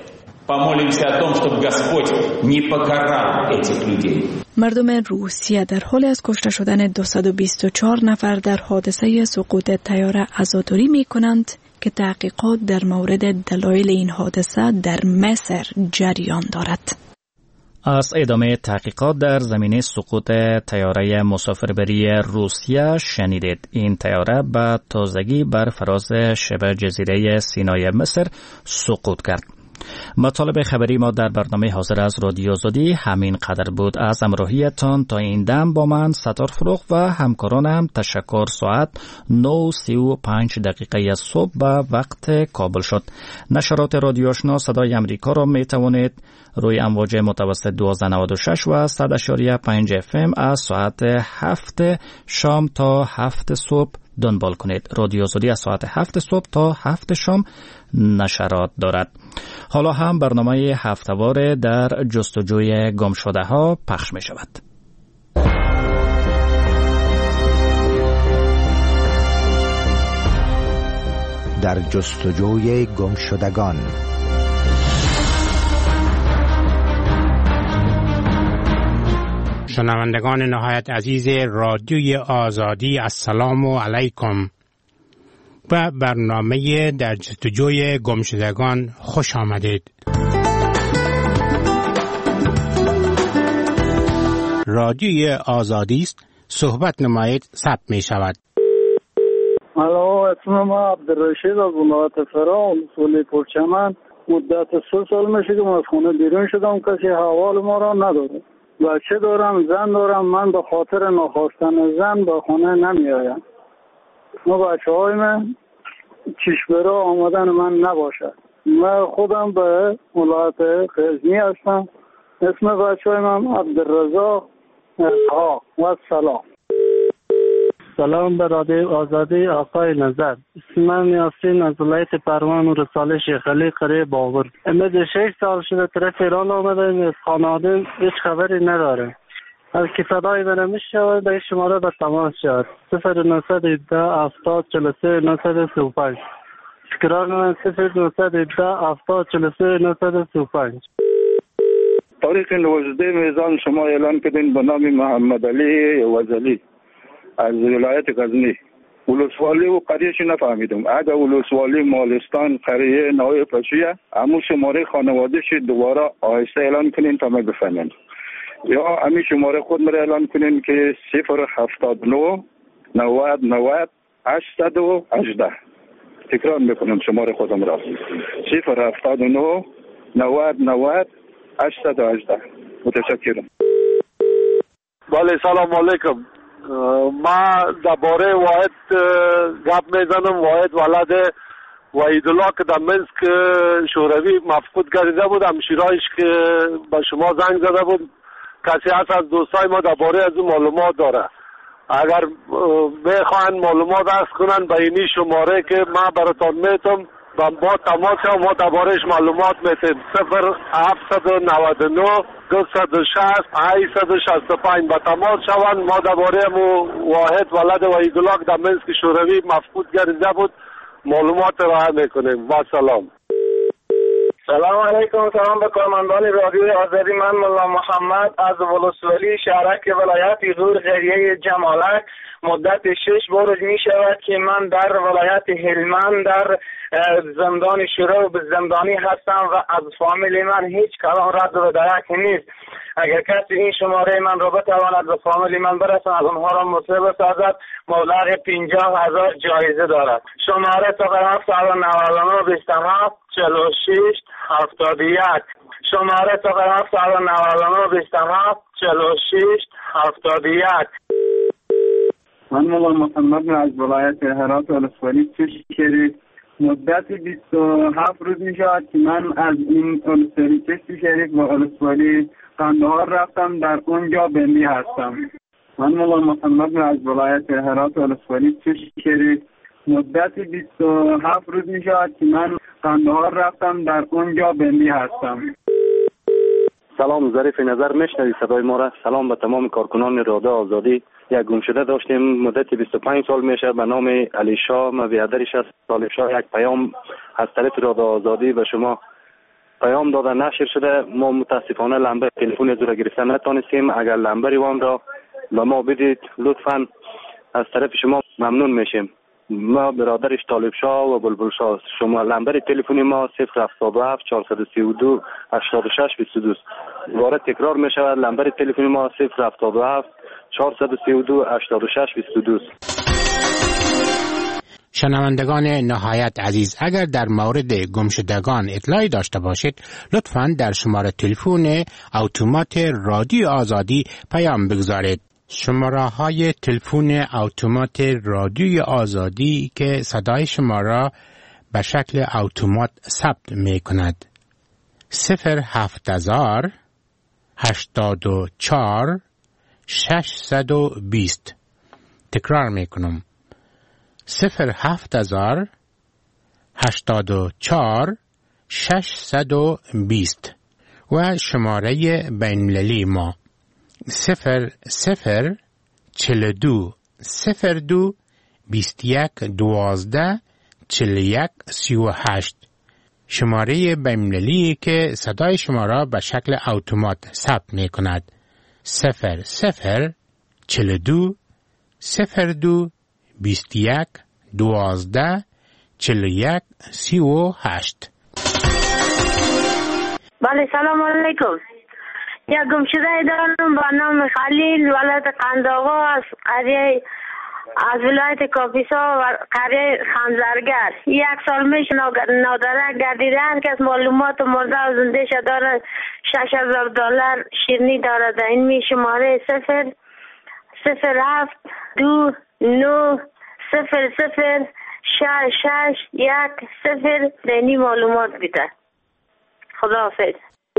مردم روسیه در حال از کشته شدن دویست و بیست و چهار نفر در حادثه سقوط طیاره عزاداری می کنند که تحقیقات در مورد دلایل این حادثه در مصر جریان دارد. از ادامه تحقیقات در زمینه سقوط طیاره مسافربری روسیه شنیدید. این طیاره به تازگی بر فراز شبه جزیره سینای مصر سقوط کرد. مطالب خبری ما در برنامه حاضر از رادیو آزادی همین قدر بود. از همراهیتان تا این دم با من ستار فروغ و همکارانم تشکر. ساعت نه و سی و پنج دقیقه صبح به وقت کابل شد. نشرات رادیو آشنا صدای امریکا را می توانید روی امواج متوسط دوازده نود و شش و صد و پنج اف ام از ساعت هفت شام تا هفت صبح دنبال کنید. رادیو آزادی از ساعت هفت صبح تا هفت شام نشرات دارد. حالا هم برنامه هفته‌وار در جستجوی گمشده ها پخش می شود. در جستجوی گمشدگان. شنوندگان نهایت عزیز رادیوی آزادی، السلام علیکم. و برنامه در جستجوی گمشدگان خوش آمدید. رادیوی آزادی است، صحبت نمایید ثبت می شود. الو، اسم ما عبدالرشید از ولایت فرا، اصولی پرچمن. مدت سه سال میشه که از خونه بیرون شدم، کسی حوال ما را نداره. بچه دارم، زن دارم. من به خاطر نخواستن زن به خونه نمی آیم. ما بچه های من چشبرا آمدن من نباشد. من خودم به ولایت غزنی هستم. اسم بچه های من عبدالرزاق ها و سلام. سلام به رادیو آزادی آقای نظر. اسم من یاسین از ولایت پروان و رساله شیخ علی قریه باور. امروز شش سال شده طرف ایران آمده، از خانواده هیچ خبری نداره. از که صدای من میشود به شماره به تماس شد صفر نهصد و هفده هفتاد چهل و سه نهصد و سی و پنج. تکرار من صفر نهصد و هفده هفتاد چهل و سه نهصد و سی و پنج. تاریخ نوزده میزان شما اعلان کردین به نام محمد علی وزلی از ولایت غزنی. ولسوالی و قریهش نفهمیدم. اگر ولسوالی مالستان قریه نوع پشیه همون شماره خانوادهش دوباره آهسته اعلان کنین تا ما بفهمیم، یا همین شماره خود مرا اعلان کنین که صفر هفتاد نو نود نود هشتصد و هجده. تکرار میکنم شماره خودم را صفر هفتاد نو نود نود هشتصد و هجده. متشکرم. بله سلام علیکم. ما درباره واحد گپ میزنم. واحد ولد وحیدالله که در منسک شوروی مفقود گردیده بود، همشیرایش که به شما زنگ زده بود، کسی هست از دوستای ما درباره از اون معلومات داره. اگر بخواین معلومات عرض کنن به اینی شماره که ما براتون میتم با ما تماس شد، ما دربارهش معلومات میتیم. صفر هفتصد و نود و نه دویست و شصت هشتصد و شصت و پنج با تماس شوند. ما درباره مو واحد ولد وحیدالله که در منسک شوروی مفقود گردیده بود معلومات ارائه میکنیم. با سلام. سلام علیکم. سلام به کارمندان رادیوی آزادی. من ملا محمد از ولسوالی شهرک ولایت غور قریه جمالک. مدت شش بار می شود که من در ولایت هلمند در زندان شورا و به زندانی هستم و از فامیل من هیچ کلام رد و درک نیست. اگر کسی این شماره من را بتواند به فامیل من برساند، اونها را مصیبت سازد، مبلغ پنجاه هزار جایزه دارد. شماره صفر هفتصد و نود و نه بیست و هفت چهل و شش هفتاد و یک. شماره صفر هفتصد و نود و نه بیست و هفت چهل و شش هفتاد و یک. من مولا محمد از ولایت هرات ولسوالی چشم شریف. مدت بیست و هفت روز می شود که من از این ولسوالی چشم شریف و ولسوالی قندهار رفتم، در اونجا بندی هستم. من مولا محمد از ولایت هرات ولسوالی چشم شریف. مدت بیست و هفت روز می شود که من قندهار رفتم، در اونجا بندی هستم. سلام، ظریف نظر میشنوی صدای ما را؟ سلام به تمام کارکنان رادیو آزادی. یک گمشده داشتیم مدت بیست و پنج سال میشه به نام علی شاه، ما برادرش است طالب شاه. یک پیام از طرف رادیو آزادی به شما پیام داده نشر شده. ما متاسفانه لمبه تلفن زور گرفتن نتونستیم. اگر لمبر وام را به ما بدید لطفاً از طرف شما ممنون میشیم. ما برادرش طالب شاه و بلبل شاه. شما لمبر تلفنی ما صفر هفتاد و هفت چهارصد و سی و دو هشتاد و شش بیست و دو. وارد تکرار می شود. لمبر تلفنی ما صفر هفتاد و هفت چهارصد و سی و دو هشتاد و شش بیست و دو. شنوندگان نهایت عزیز، اگر در مورد گمشدگان اطلاعی داشته باشید لطفاً در شماره تلفن اتومات رادیو آزادی پیام بگذارید. شماره های تلفن اتومات رادیوی آزادی که صدای شما را به شکل اتومات ثبت می کند: صفر هفت هزار هشتاد و چهار ششصد و بیست. تکرار می کنم: صفر هفت هزار هشتاد و چهار ششصد و بیست. و شماره بین‌المللی ما صفر صفر چهل و دو صفر دو بیست و یک دوازده چهل و یک سی و هشت. شماره بین‌المللی که صدای شما را به شکل اتومات ثبت می کند: صفر صفر چهل و دو صفر دو بیست و یک دوازده چهل و یک سی و هشت. بله، سلام علیکم. یک گمشده دارم با نام خلیل، ولایت قندآقا، از قریه از ولایت کاپیسا و قریه خنزرگر. یک سال میش نادرک گردیده است که از معلومات مرده و زنده شده داره. شش هزار دلار شیرنی دارد. این می شماره صفر صفر هفت دو نو صفر صفر شش شش یک صفر دینی معلومات بیده. خداحافظ.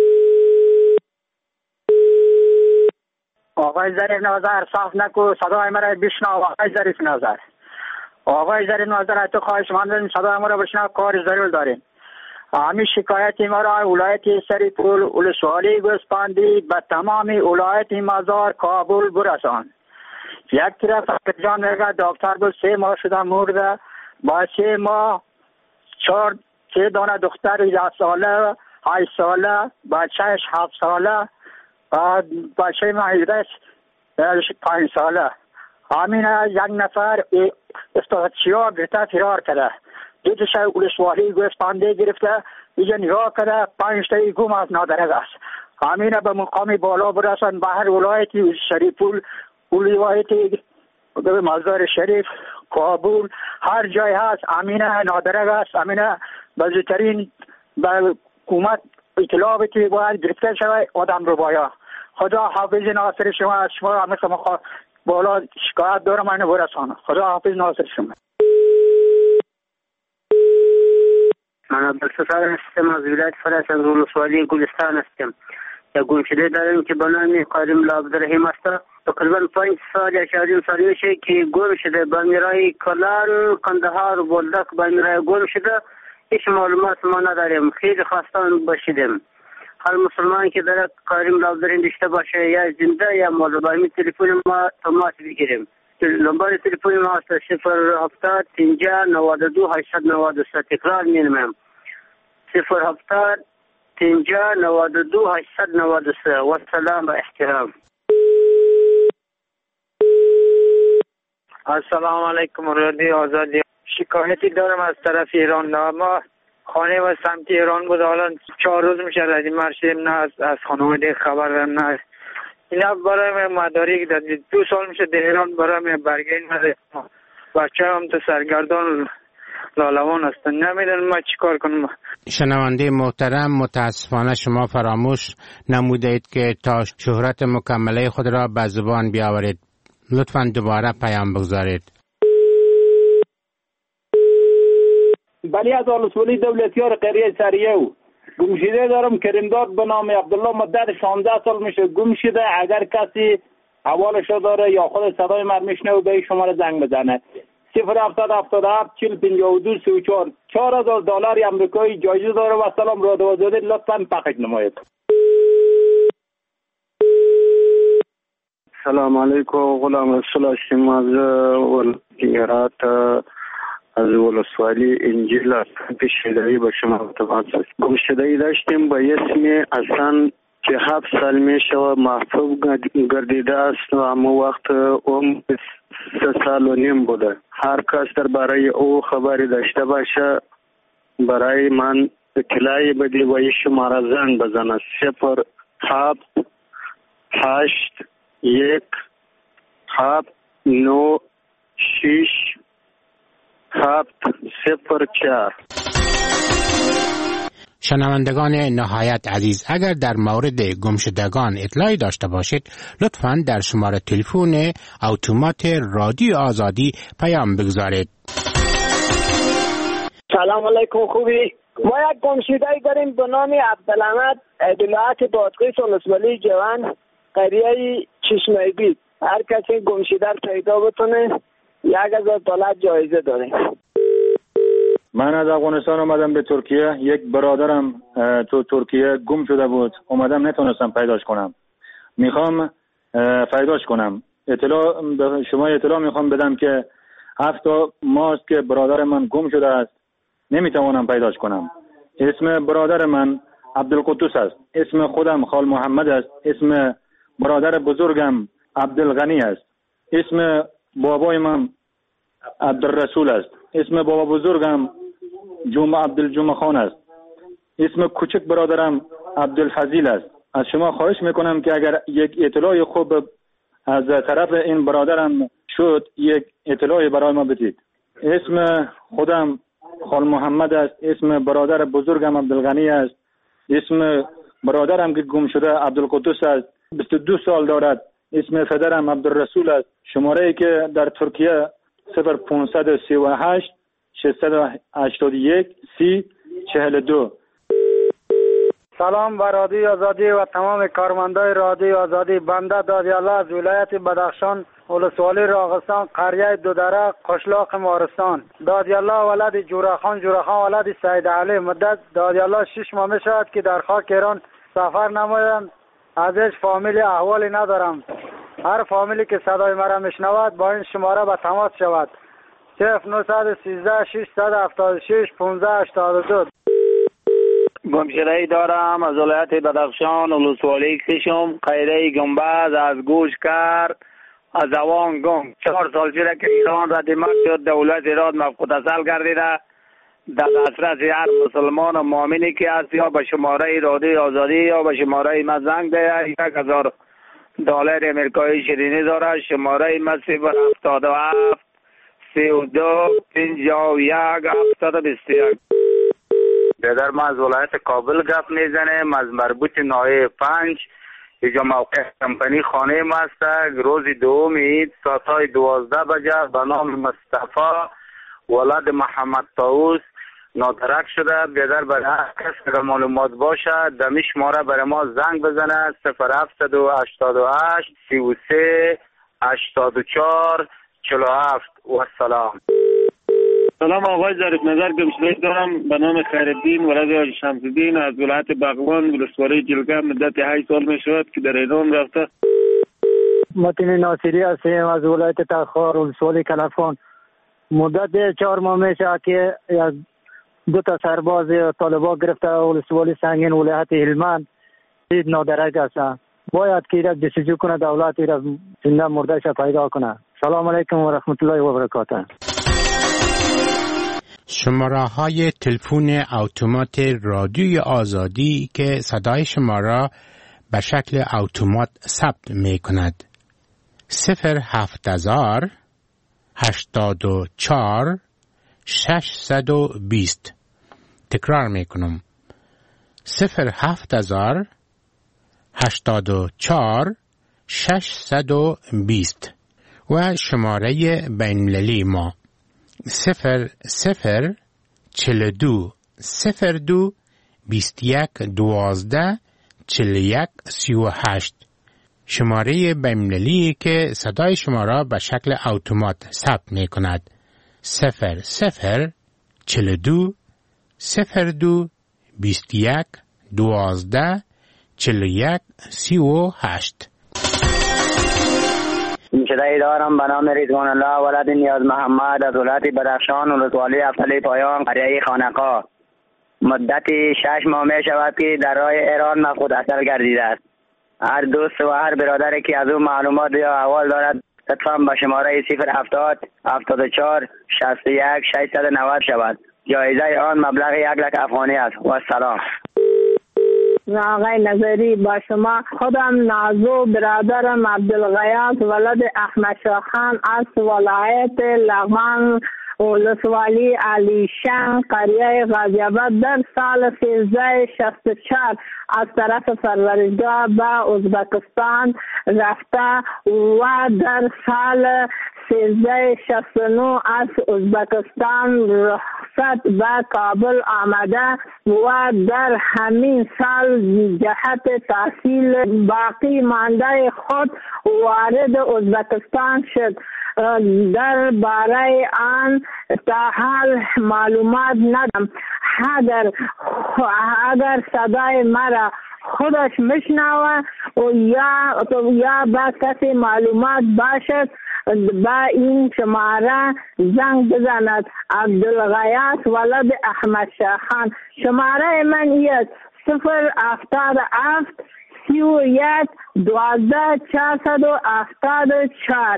آقای ظریف نظر صاف نکو، صدای مرا بشنو. آقای ظریف نظر آقای ظریف نظر تو خواهش مندم صدای مرا بشنو، کار ضرور داریم. همین شکایت ما را ولایت سریپول ولسوالی گوسپندی به تمام ولایت مزار کابل برسان. یک طرف جان میگه دکتر بود سه ماه شده مرده، با سه ماه چهار سه دانه دختر ده ساله هشت ساله بچهش هفت ساله بچه مهیدش پنج ساله. همین یک نفر استاتچیا گرفته فرار کرده. دیدش ولسوالی گوسپنده گرفته اینجا نگاه کرده پنج تایی گم از نادرک است. همین به مقام بالا برسن به هر ولایت شریفول ولایت مزار شریف کابل هر جای هست امین نادرک است. امین بزرگترین به حکومت اطلاع بده باید گرفته شود آدم رو باید. خدا حافظ ناصر شما. از شما همه شما بالا شکایت دارم اینو برسانم. خدا حافظ ناصر شما. من عبدالستار هستم از ولایت فرس از ولسوالی گلستان هستم. یک گمشده دارم که به نام قارم عبدالرحیم است. تقریبا پنج سال یا چهارم سال میشه که گم شده. به میرای کلان قندهار بولدک به میرای گم شده. هیچ معلومات ما نداریم. خیلی خواستان باشیدیم. هر مسلمان که در قارم عبدالرحیم داشته باشه یا زنده یا مرده با این تلفن ما تماس بگیریم. نمبر تلفن ما است صفر هفتاد پنجاه نود و دو هشتصد نود و سه. تکرار می‌کنم صفر هفتاد پنجاه نود و دو هشتصد نود و سه. و سلام و احترام. السلام علیکم رادیو آزادی. شکایتی دارم از طرف ایران. ما خانه و سمت ایران بود، حالا چهار روز میشه ردیم مرشیم، نه از, از خانواده خبر نه. اینا برای من مدارک داد. دو سال میشه در ایران برای من برگه نده. بچه هم تو سرگردان لالوان هستن، نمیدونم ما چی کار کنم. شنونده محترم، متاسفانه شما فراموش نمودید که تا شهرت مکمله خود را به زبان بیاورید. لطفاً دوباره پیام بگذارید. بلی از ولسوالی دولتیار قریه سریو گمشده دارم. کریمداد به نام عبدالله مدت شانزده سال میشه گم شده. اگر کسی حوالش داره یا خود صدای من میشنه و به شماره زنگ بزنه صفر هفتاد هفتاد هفت چهل پنجاه و دو سی و چهار چهار هزار دلار امریکایی جایزه داره. و سلام رادیو آزادی لطفاً پخش نمایید. سلام علیکم. غلام رسول هستم از ولایت از ولسوالی انجیل پیشداری به شما ارتباط است. گمشدگی داشتیم با اسم حسن که هفت سال میشه و محبوب گردیده است و اما وقت عمر سه سال و نیم بوده. هر کس در برای او خبری داشته باشه برای من اطلاعی بدی و شماره زنگ بزنه. صفر هفت هشت یک هفت نو شیش هفت صفر چهار. شنوندگان نهایت عزیز، اگر در مورد گمشدگان اطلاعی داشته باشید لطفاً در شماره تلفن اتومات رادیو آزادی پیام بگذارید. سلام علیکم. خوبی؟ ما یک گمشده‌ای داریم به نام عبدالحمد ولایت دادگاه ولسوالی جوان قریه چشمه بید. هر کسی گمشده پیدا بتونه یک هزار دلار جایزه داره. من از افغانستان اومدم به ترکیه. یک برادرم تو ترکیه گم شده بود، اومدم نتونستم پیداش کنم. میخوام پیداش کنم. اطلاع به شما اطلاع میخوام بدم که هفت ماست که برادر من گم شده است، نمیتوانم پیداش کنم. اسم برادر من عبدالقدوس است، اسم خودم خال محمد است، اسم برادر بزرگم عبدالغنی است، اسم بابای من عبدالرسول است، اسم بابا بزرگم جمعه عبدالجمعه خان است، اسم کوچک برادرم عبدالفضیل است. از شما خواهش میکنم که اگر یک اطلاع خوب از طرف این برادرم شد یک اطلاع برای ما بدید. اسم خودم خال محمد است، اسم برادر بزرگم عبدالغنی است، اسم برادرم که گم شده عبدالقدوس است، بیست و دو سال دارد، اسم پدرم عبدالرسول است. شماره ای که در ترکیه صفر پانصد سی و هشت ششصد هشتاد و یک سی چهل و دو. سلام به رادیو آزادی و تمام کارمندای رادیو آزادی. بنده دادیالله از ولایت بدخشان ولسوالی راغستان قریه دودره قشلاق مارستان. دادیالله ولد جورخان جورخان ولد سید علی. مدت دادیالله شش ماه می شود که در خاک ایران سفر نمایم. ازش فامیلی احوالی ندارم. هر فامیلی که صدای مرا میشنود با این شماره به تماس شود. صفر نهصد و سیزده ششصد و هفتاد و شش پانزده هشتاد و دو. گمشده‌ای دارم از ولایت بدخشان ولسوالی کشم قریه گنبد از گوش کرد از اوان گم. چهار سال شده که ایران را دمک شد، دولت ایران مفقود اصل گردیده. در دسترس هر مسلمان و مؤمنی که هست یا به شماره رادیو آزادی یا به شماره ما زنگ ده. یک هزار دلار امریکایی شیرینی داره. شماره ما صفر هفتاد و هفت سی و دو پنجاه و یک هفتاد و بیست و یک. بیادر ما از ولایت کابل گپ میزنیم، از مربوط ناحیه پنج. اینجا موقع کمپانی خانه ما است. روز دوم عید ساعت دوازده بجه به نام مصطفی ولد محمد طاووس ناترک شده. بیادر برای هر کس اگر معلومات باشه دمی شماره برای ما زنگ بزنه. صفر هفتصد و هشتاد و هشت سی و سه هشتاد و چهار چهل و هفت. و السلام. سلام آقای ظریف نظر. گمشده‌ای دارم به نام خیرالدین ولد شمس‌الدین از ولایت بغلان ولسوالی جلگه. مدت هشت سال می شود که در ایران رفته. متین ناصری هستم از ولایت تخار ولسوالی کلفان. مدت چهار ماه می شود که دو تا سرباز طالبان گرفته ولسوالی سنگین ولایت هلمند دید نادرک هستند. باید که ایراد جستجو کنه، دولت ایراد زنده مردهش پیدا کنه. سلام علیکم و رحمت الله و برکاته. شماره های تلفن اتومات رادیوی آزادی که صدای شما را به شکل اتومات ثبت می کند. صفر هفت هزار هشتاد و چهار ششصد و بیست. تکرار می کنم. صفر هفت هزار هشتاد و چهار ششصد و بیست. و شماره بین‌المللی ما صفر صفر چهل و دو صفر دو بیست و یک دوازده چهل و یک سی و هشت. شماره بین‌المللی که صدای شما را به شکل اتومات ثبت می کند. صفر صفر چل دو صفر دو بیست یک دوازده چل یک سی و هشت. گمشده دارم به نام رضوان الله ولد نیاز محمد از ولایت بدخشان ولسوالی افضل پایان قریه خانقاه. مدت شش ماه می شود که در راه ایران مفقود اصل گردیده است. هر دوست و هر برادری که از او معلومات یا احوال دارد لطفاً به شماره صفر هفتاد هفتاد و چهار شصت و یک ششصد و نود شود. جایزه آن مبلغ یک لک افغانی است. و سلام. آقای نظری با شما. خودم نازو برادرم عبدالغیاث ولد احمد شاه خان از ولایت لغمان ولسوالی علیشان قریه غازی آباد در سال سیزده شصت و چهار از طرف پروردگار به ازبکستان رفته و در سال سیزده شصت و نه از ازبکستان رخصت به کابل آمده و در همین سال جهت تحصیل باقی مانده خود وارد ازبکستان شد. در باره آن تا حال معلومات ندارم. اگر اگر صدای مرا خودش میشنوه و یا یا با کسی معلومات باشد با این شماره زنگ بزند. عبدالغیاث ولد احمد شاه خان. شماره من است صفر هفتاد هفت سی و یک دوازده چهارصد و هفتاد و چهار.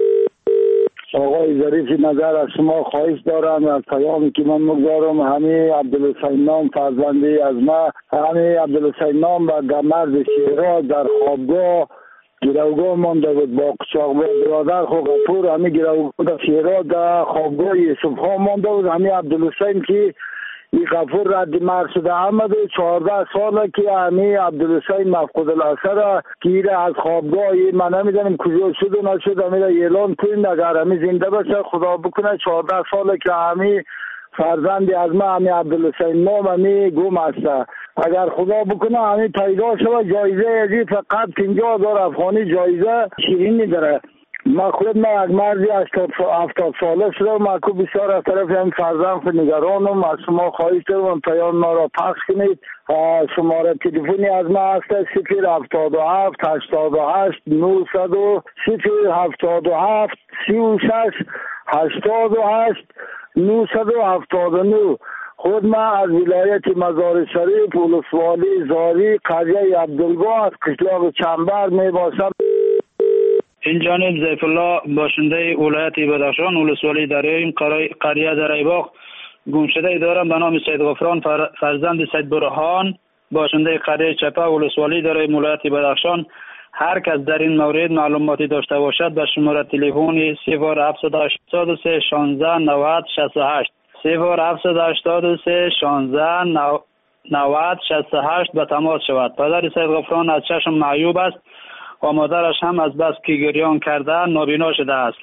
آقای ظریف نظر از شما خواهش دارم از پیامی که من مگذارم همه عبدالحسین نام فرزندی از ما همه عبدالحسین نام و مرد شیراز در خوابگاه گروگاه مانده بود با قچاق برادر خو غفور همه گروگاه در شیراز در خوابگاه یوسف خان مانده بود. همه عبدالحسین که این غفور رد مرد شده آمد و چهارده ساله که همه عبدالحسین مفقود الاثر که از خوابگاه من نمیدانیم کجا شد و نشد همه اعلان کنیم اگر همه زنده باشه خدا بکنه. چهارده ساله که همه فرزندی از ما همه عبدالحسین نام همه گم هسته. اگر خدا بکنه همه پیدا شد جایزه ازی فقط پنجاه هزار افغانی جایزه شیرینی داره. ما خود ما یک مردی هفتاد ساله شده ما کو بسیار از طرف هم فرزند نگرانم. از شما خواهش دارم پیام ما را پخش کنید. شماره تلفنی از ما هست صفر هفتاد و هفت هشتاد و هشت نهصد و صفر هفتاد و هفت سی و شش هشتاد و هشت نهصد و هفتاد و نه. خود ما از ولایت مزار شریف ولسوالی زاری قریه عبدالگاه از قشلاق چنبر می باشم. این جانب زیف الله باشنده ولایت بدخشان ولسوالی دریایم قریه دریباغ گمشده دارم به نام سید غفران فرزند سید برهان باشنده قریه چپه ولسوالی دریایم ولایت بدخشان. هر کس در این مورد معلوماتی داشته باشد به شماره تلفن صفر هفتصد و هشتاد و سه شانزده نود شصت و هشت صفر هفتصد و هشتاد و سه شانزده نود شصت و هشت به تماس شود. پدر سید غفران از چشم معیوب است و مادرش هم از بس که گریان کرده نابینا شده است.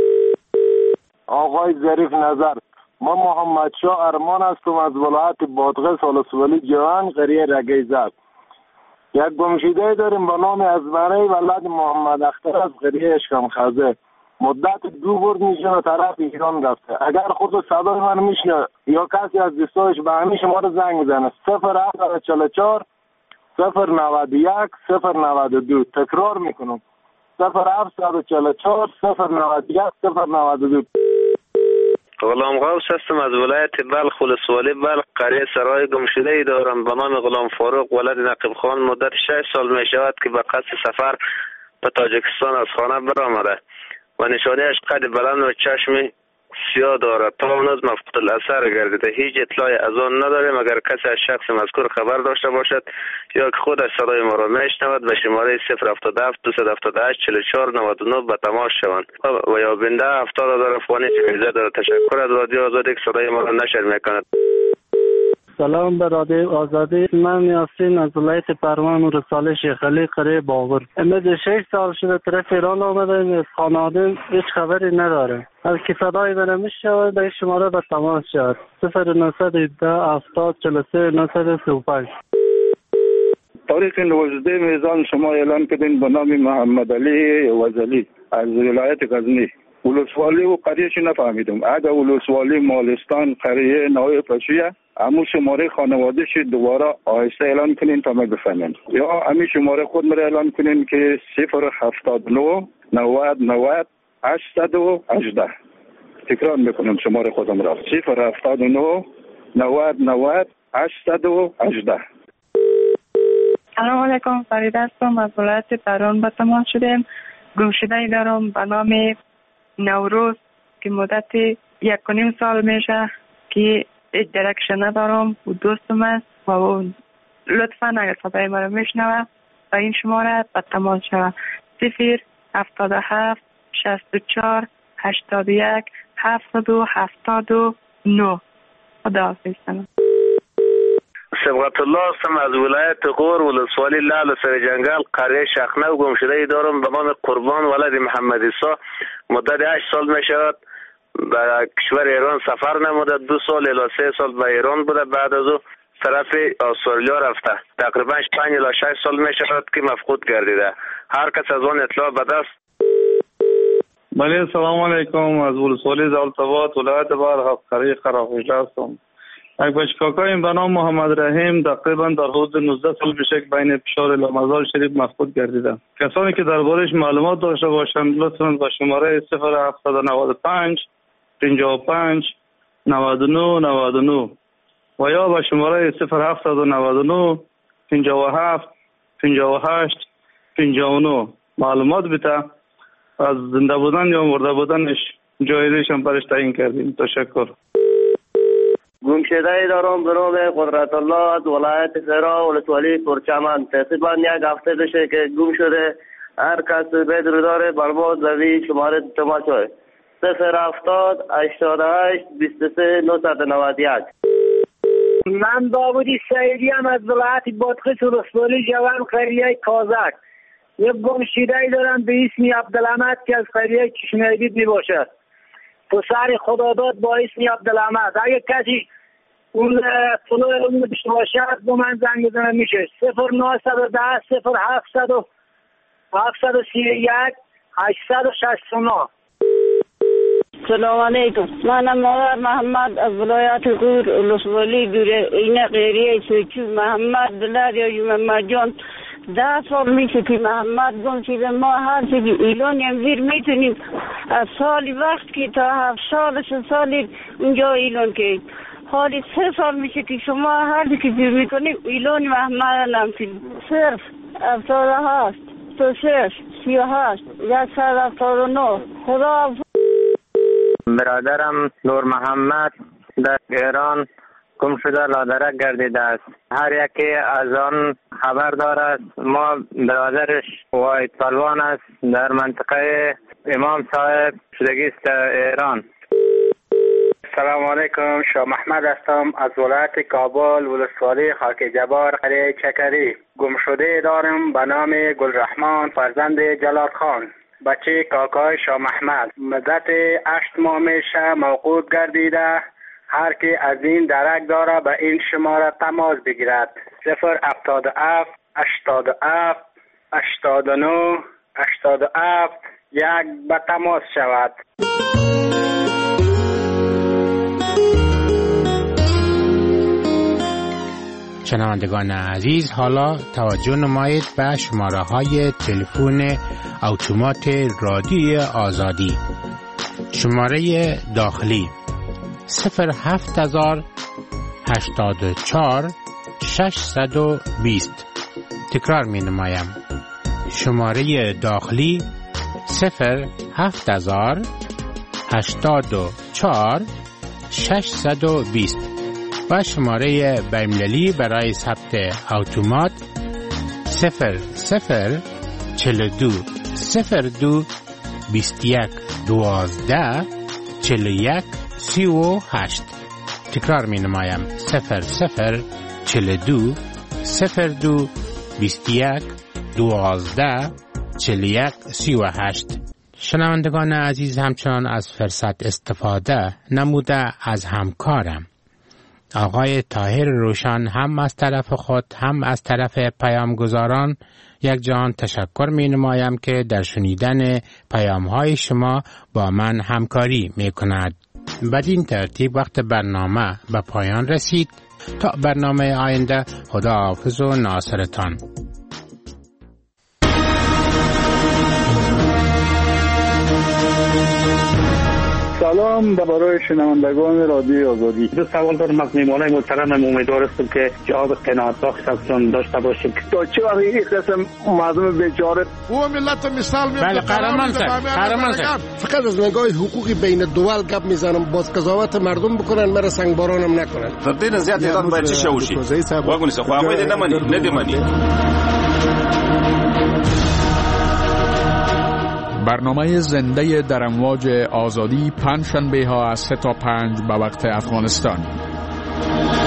آقای ظریف نظر، ما محمد شاه ارمان هستم از ولایت بادغیس ولسوالی جوان قریه رگیزد. یک گمشده داریم به نام ازمره ولد محمد اختر از قریه اشکم خزه. مدت دو بار میشنه طرف ایران رفته. اگر خود صدای من میشنه یا کسی از دوستایش به همین شما رو زنگ میزنه صفر هفت چهل و چهار صفر نود و یک صفر نود و دو. تکرار میکنم صفر هفت چهل و چهار صفر نود و یک صفر نود و دو. غلام غوث هستم از ولایت بلخ ولسوالی بلخ قریه سرای گمشده ای دارم به نام غلام فاروق ولد نقیب خان. مدت شش سال می شود که به قصد سفر به تاجیکستان از خانه برآمده و نشانه‌اش قد بلند و چشم سیاه دارد. تا هنوز مفقود الاثر گردیده. هیچ اطلاعی از آن نداریم. اگر کسی از شخص مذکور خبر داشته باشد یا که خودش صدای ما را میشنود به شماره صفر هفتاد و هفت دویست هفتاد و هشت چهل و چهار نود و نه به تماس شوند و یا بنده هفتاد هزار افغانی جایزه دارد. تشکر از رادیو آزادی که صدای ما را نشر میکند. سلام به رادیو آزادی. من یاسین از ولایت پروان و رساله شیخ علی قریه باور. امروز شش سال شده طرف ایران آمده. از خانواده هیچ خبری نداره. از که صدای من میشود به شماره به تماس شد صفر نهصد و هفده هفتاد چهل و سه نهصد و سی و پنج. تاریخ نوزده میزان شما اعلان کردین به نام محمد علی وزلی از ولایت غزنی. ولسوالی و قریهش نفهمیدم. اگر ولسوالی مالستان قریه نوع پشیه همون شماره خانوادهش دوباره آهسته اعلان کنین تا ما بفهمیم، یا همین شماره خود مرا اعلان کنین که صفر هفتاد و نه نود نود هشتصد و هجده. تکرار میکنم شماره خودم را، صفر هفتاد و نه نود نود هشتصد و هجده. سلام علیکم، فرید هستم از ولایت بران به تماس شدیم. گمشده دارم به نام نوروز که مدت یک و نیم سال میشه که هیچ درکشن ندارم و دوستم است و اون لطفا اگر صدای مرا میشنوه با این شماره به تماس شود. صفر هفتاد و هفت شصت و چهار هشتاد و یک هفتاد و هفتاد و نه. خدا حافظ. سبقت الله هستم از ولایت غور ولسوالی لعل سر جنگل قریه شخنه و گمشده دارم به نام قربان ولد محمد عیسی. مدت هشت سال می شود به کشور ایران سفر نموده. دو سال الی سه سال به ایران بوده، بعد از او طرف استرالیا رفته. تقریبا پنج الی شش سال می شود که مفقود گردیده. هر کس از آن اطلاع به دست. بله سلام علیکم، از ولسوالی زالتباد ولایت بار قریه خراخوشده هستم. یک بچه کاکایم به نام محمد رحیم تقریبا در حدود نوزده سال پیش بین پشار الی مزار شریف مفقود گردیده. کسانی که دربارش معلومات داشته باشند لطفاً با شماره صفر هفتصد و نود و پنج پنجاه و پنج نود و نه نود و نه و یا با شماره صفر هفتصد و نود و نه پنجاه و هفت پنجاه و هشت پنجاه و نه معلومات بده. از زنده بودن یا مرده بودنش جایزش هم برش تعیین کردیم. تشکر. گمشده دارم به نام قدرت الله از ولایت سرا ولسوالی پرچمن. تقریبا یک هفته بشه که گم شده. هر کس بدر داره بر ما زوی شماره تماس شد صفر هفتاد هشتاد و هشت بیست و سه نهصد و نود و یک. من داودی سعیدی هم از ولایت بادغیس ولسوالی جوان قریه کازک. یک گمشده دارم به اسم عبدالحمد که از قریه چشمه‌دید می باشد. پسر خداداد با اسم عبدالحمد. اگه کسی اون طلوع اون داشته باشد با من زنگ بزنه میشه. صفر نهصد و ده صفر هفتصد و هفتصد و سی و یک هشتصد و شصت و نه. سلام علیکم، منم مادر محمد از ولایت غور ولسوالی دوره این قریه سوچو محمد دلار یا محمد جان. ده سال میشه که محمد گم شده. ما هر چیزی ایلانی هم زیر میتونیم از سالی وقت که تا هفت سال سه سالی اونجا ایلان که حالی سه سال میشه که شما هر چیزی که زیر میکنیم ایلانی محمد نمتیم. صرف هفتاد و هشت سه شش سی و هشت یکصد هفتاد و نه. خدا. برادرم نور محمد در ایران گم شده لادرک گردیده است. هر یکی از آن خبر دارد. ما برادرش واید پلوان است در منطقه امام صاحب شدگی است ایران. سلام علیکم، شاه محمد هستم از ولایت کابل ولسوالی خاک جبار قریه چکری. گم شده دارم به نام گلرحمان فرزند جلال خان، بچه کاکای شاه محمد. مدت هشت ماه میشه موقوف گردیده. هر کی از این درک داره به این شماره تماس بگیرد. صفر هفتاد و هفت هشتاد و هفت هشتاد و نه هشتاد و هفت یک به تماس شود. شنوندگان عزیز، حالا توجه نمایید به شماره های تلفن اتومات رادیوی آزادی. شماره داخلی صفر هفت هزار هشتاد و چهار ششصد و بیست. تکرار می نمایم. شماره داخلی صفر هفت هزار هشتاد و چهار ششصد و بیست و شماره بین‌المللی برای ثبت اتومات صفر صفر چهل و دو صفر دو بیست و یک دوازده چهل و یک سی و هشت. تکرار می نمایم. صفر صفر چهل و دو صفر دو بیست و یک دوازده چهل و یک سی و هشت. شنوندگان عزیز، همچنان از فرصت استفاده نموده از همکارم آقای طاهر روشن هم از طرف خود هم از طرف پیامگزاران یک جهان تشکر می نمایم که در شنیدن پیام های شما با من همکاری می کند. بدین ترتیب وقت برنامه به پایان رسید. تا برنامه آینده، خداحافظ و ناصرتان. سلام برای شنوندگان رادیو آزادی. دو سوال دارم از میمانای محترم. امیدوار هستم که جواب قناعت بخش ازتون داشته باشیم. تا چه وقت این قسم مردم بیچاره او ملت مثال میاد. بله قهرمان صاحب، قهرمان صاحب. فقط از نگاه حقوقی بین دول گپ میزنم، باز قضاوت مردم بکنن، مرا سنگ بارانم نکنن. فردین زیاد ایران باید چی شوشی؟ واگونی سه خو اوید نمانی، ندیمانی. برنامه زنده در امواج آزادی پنج شنبه ها از سه تا پنج به وقت افغانستان.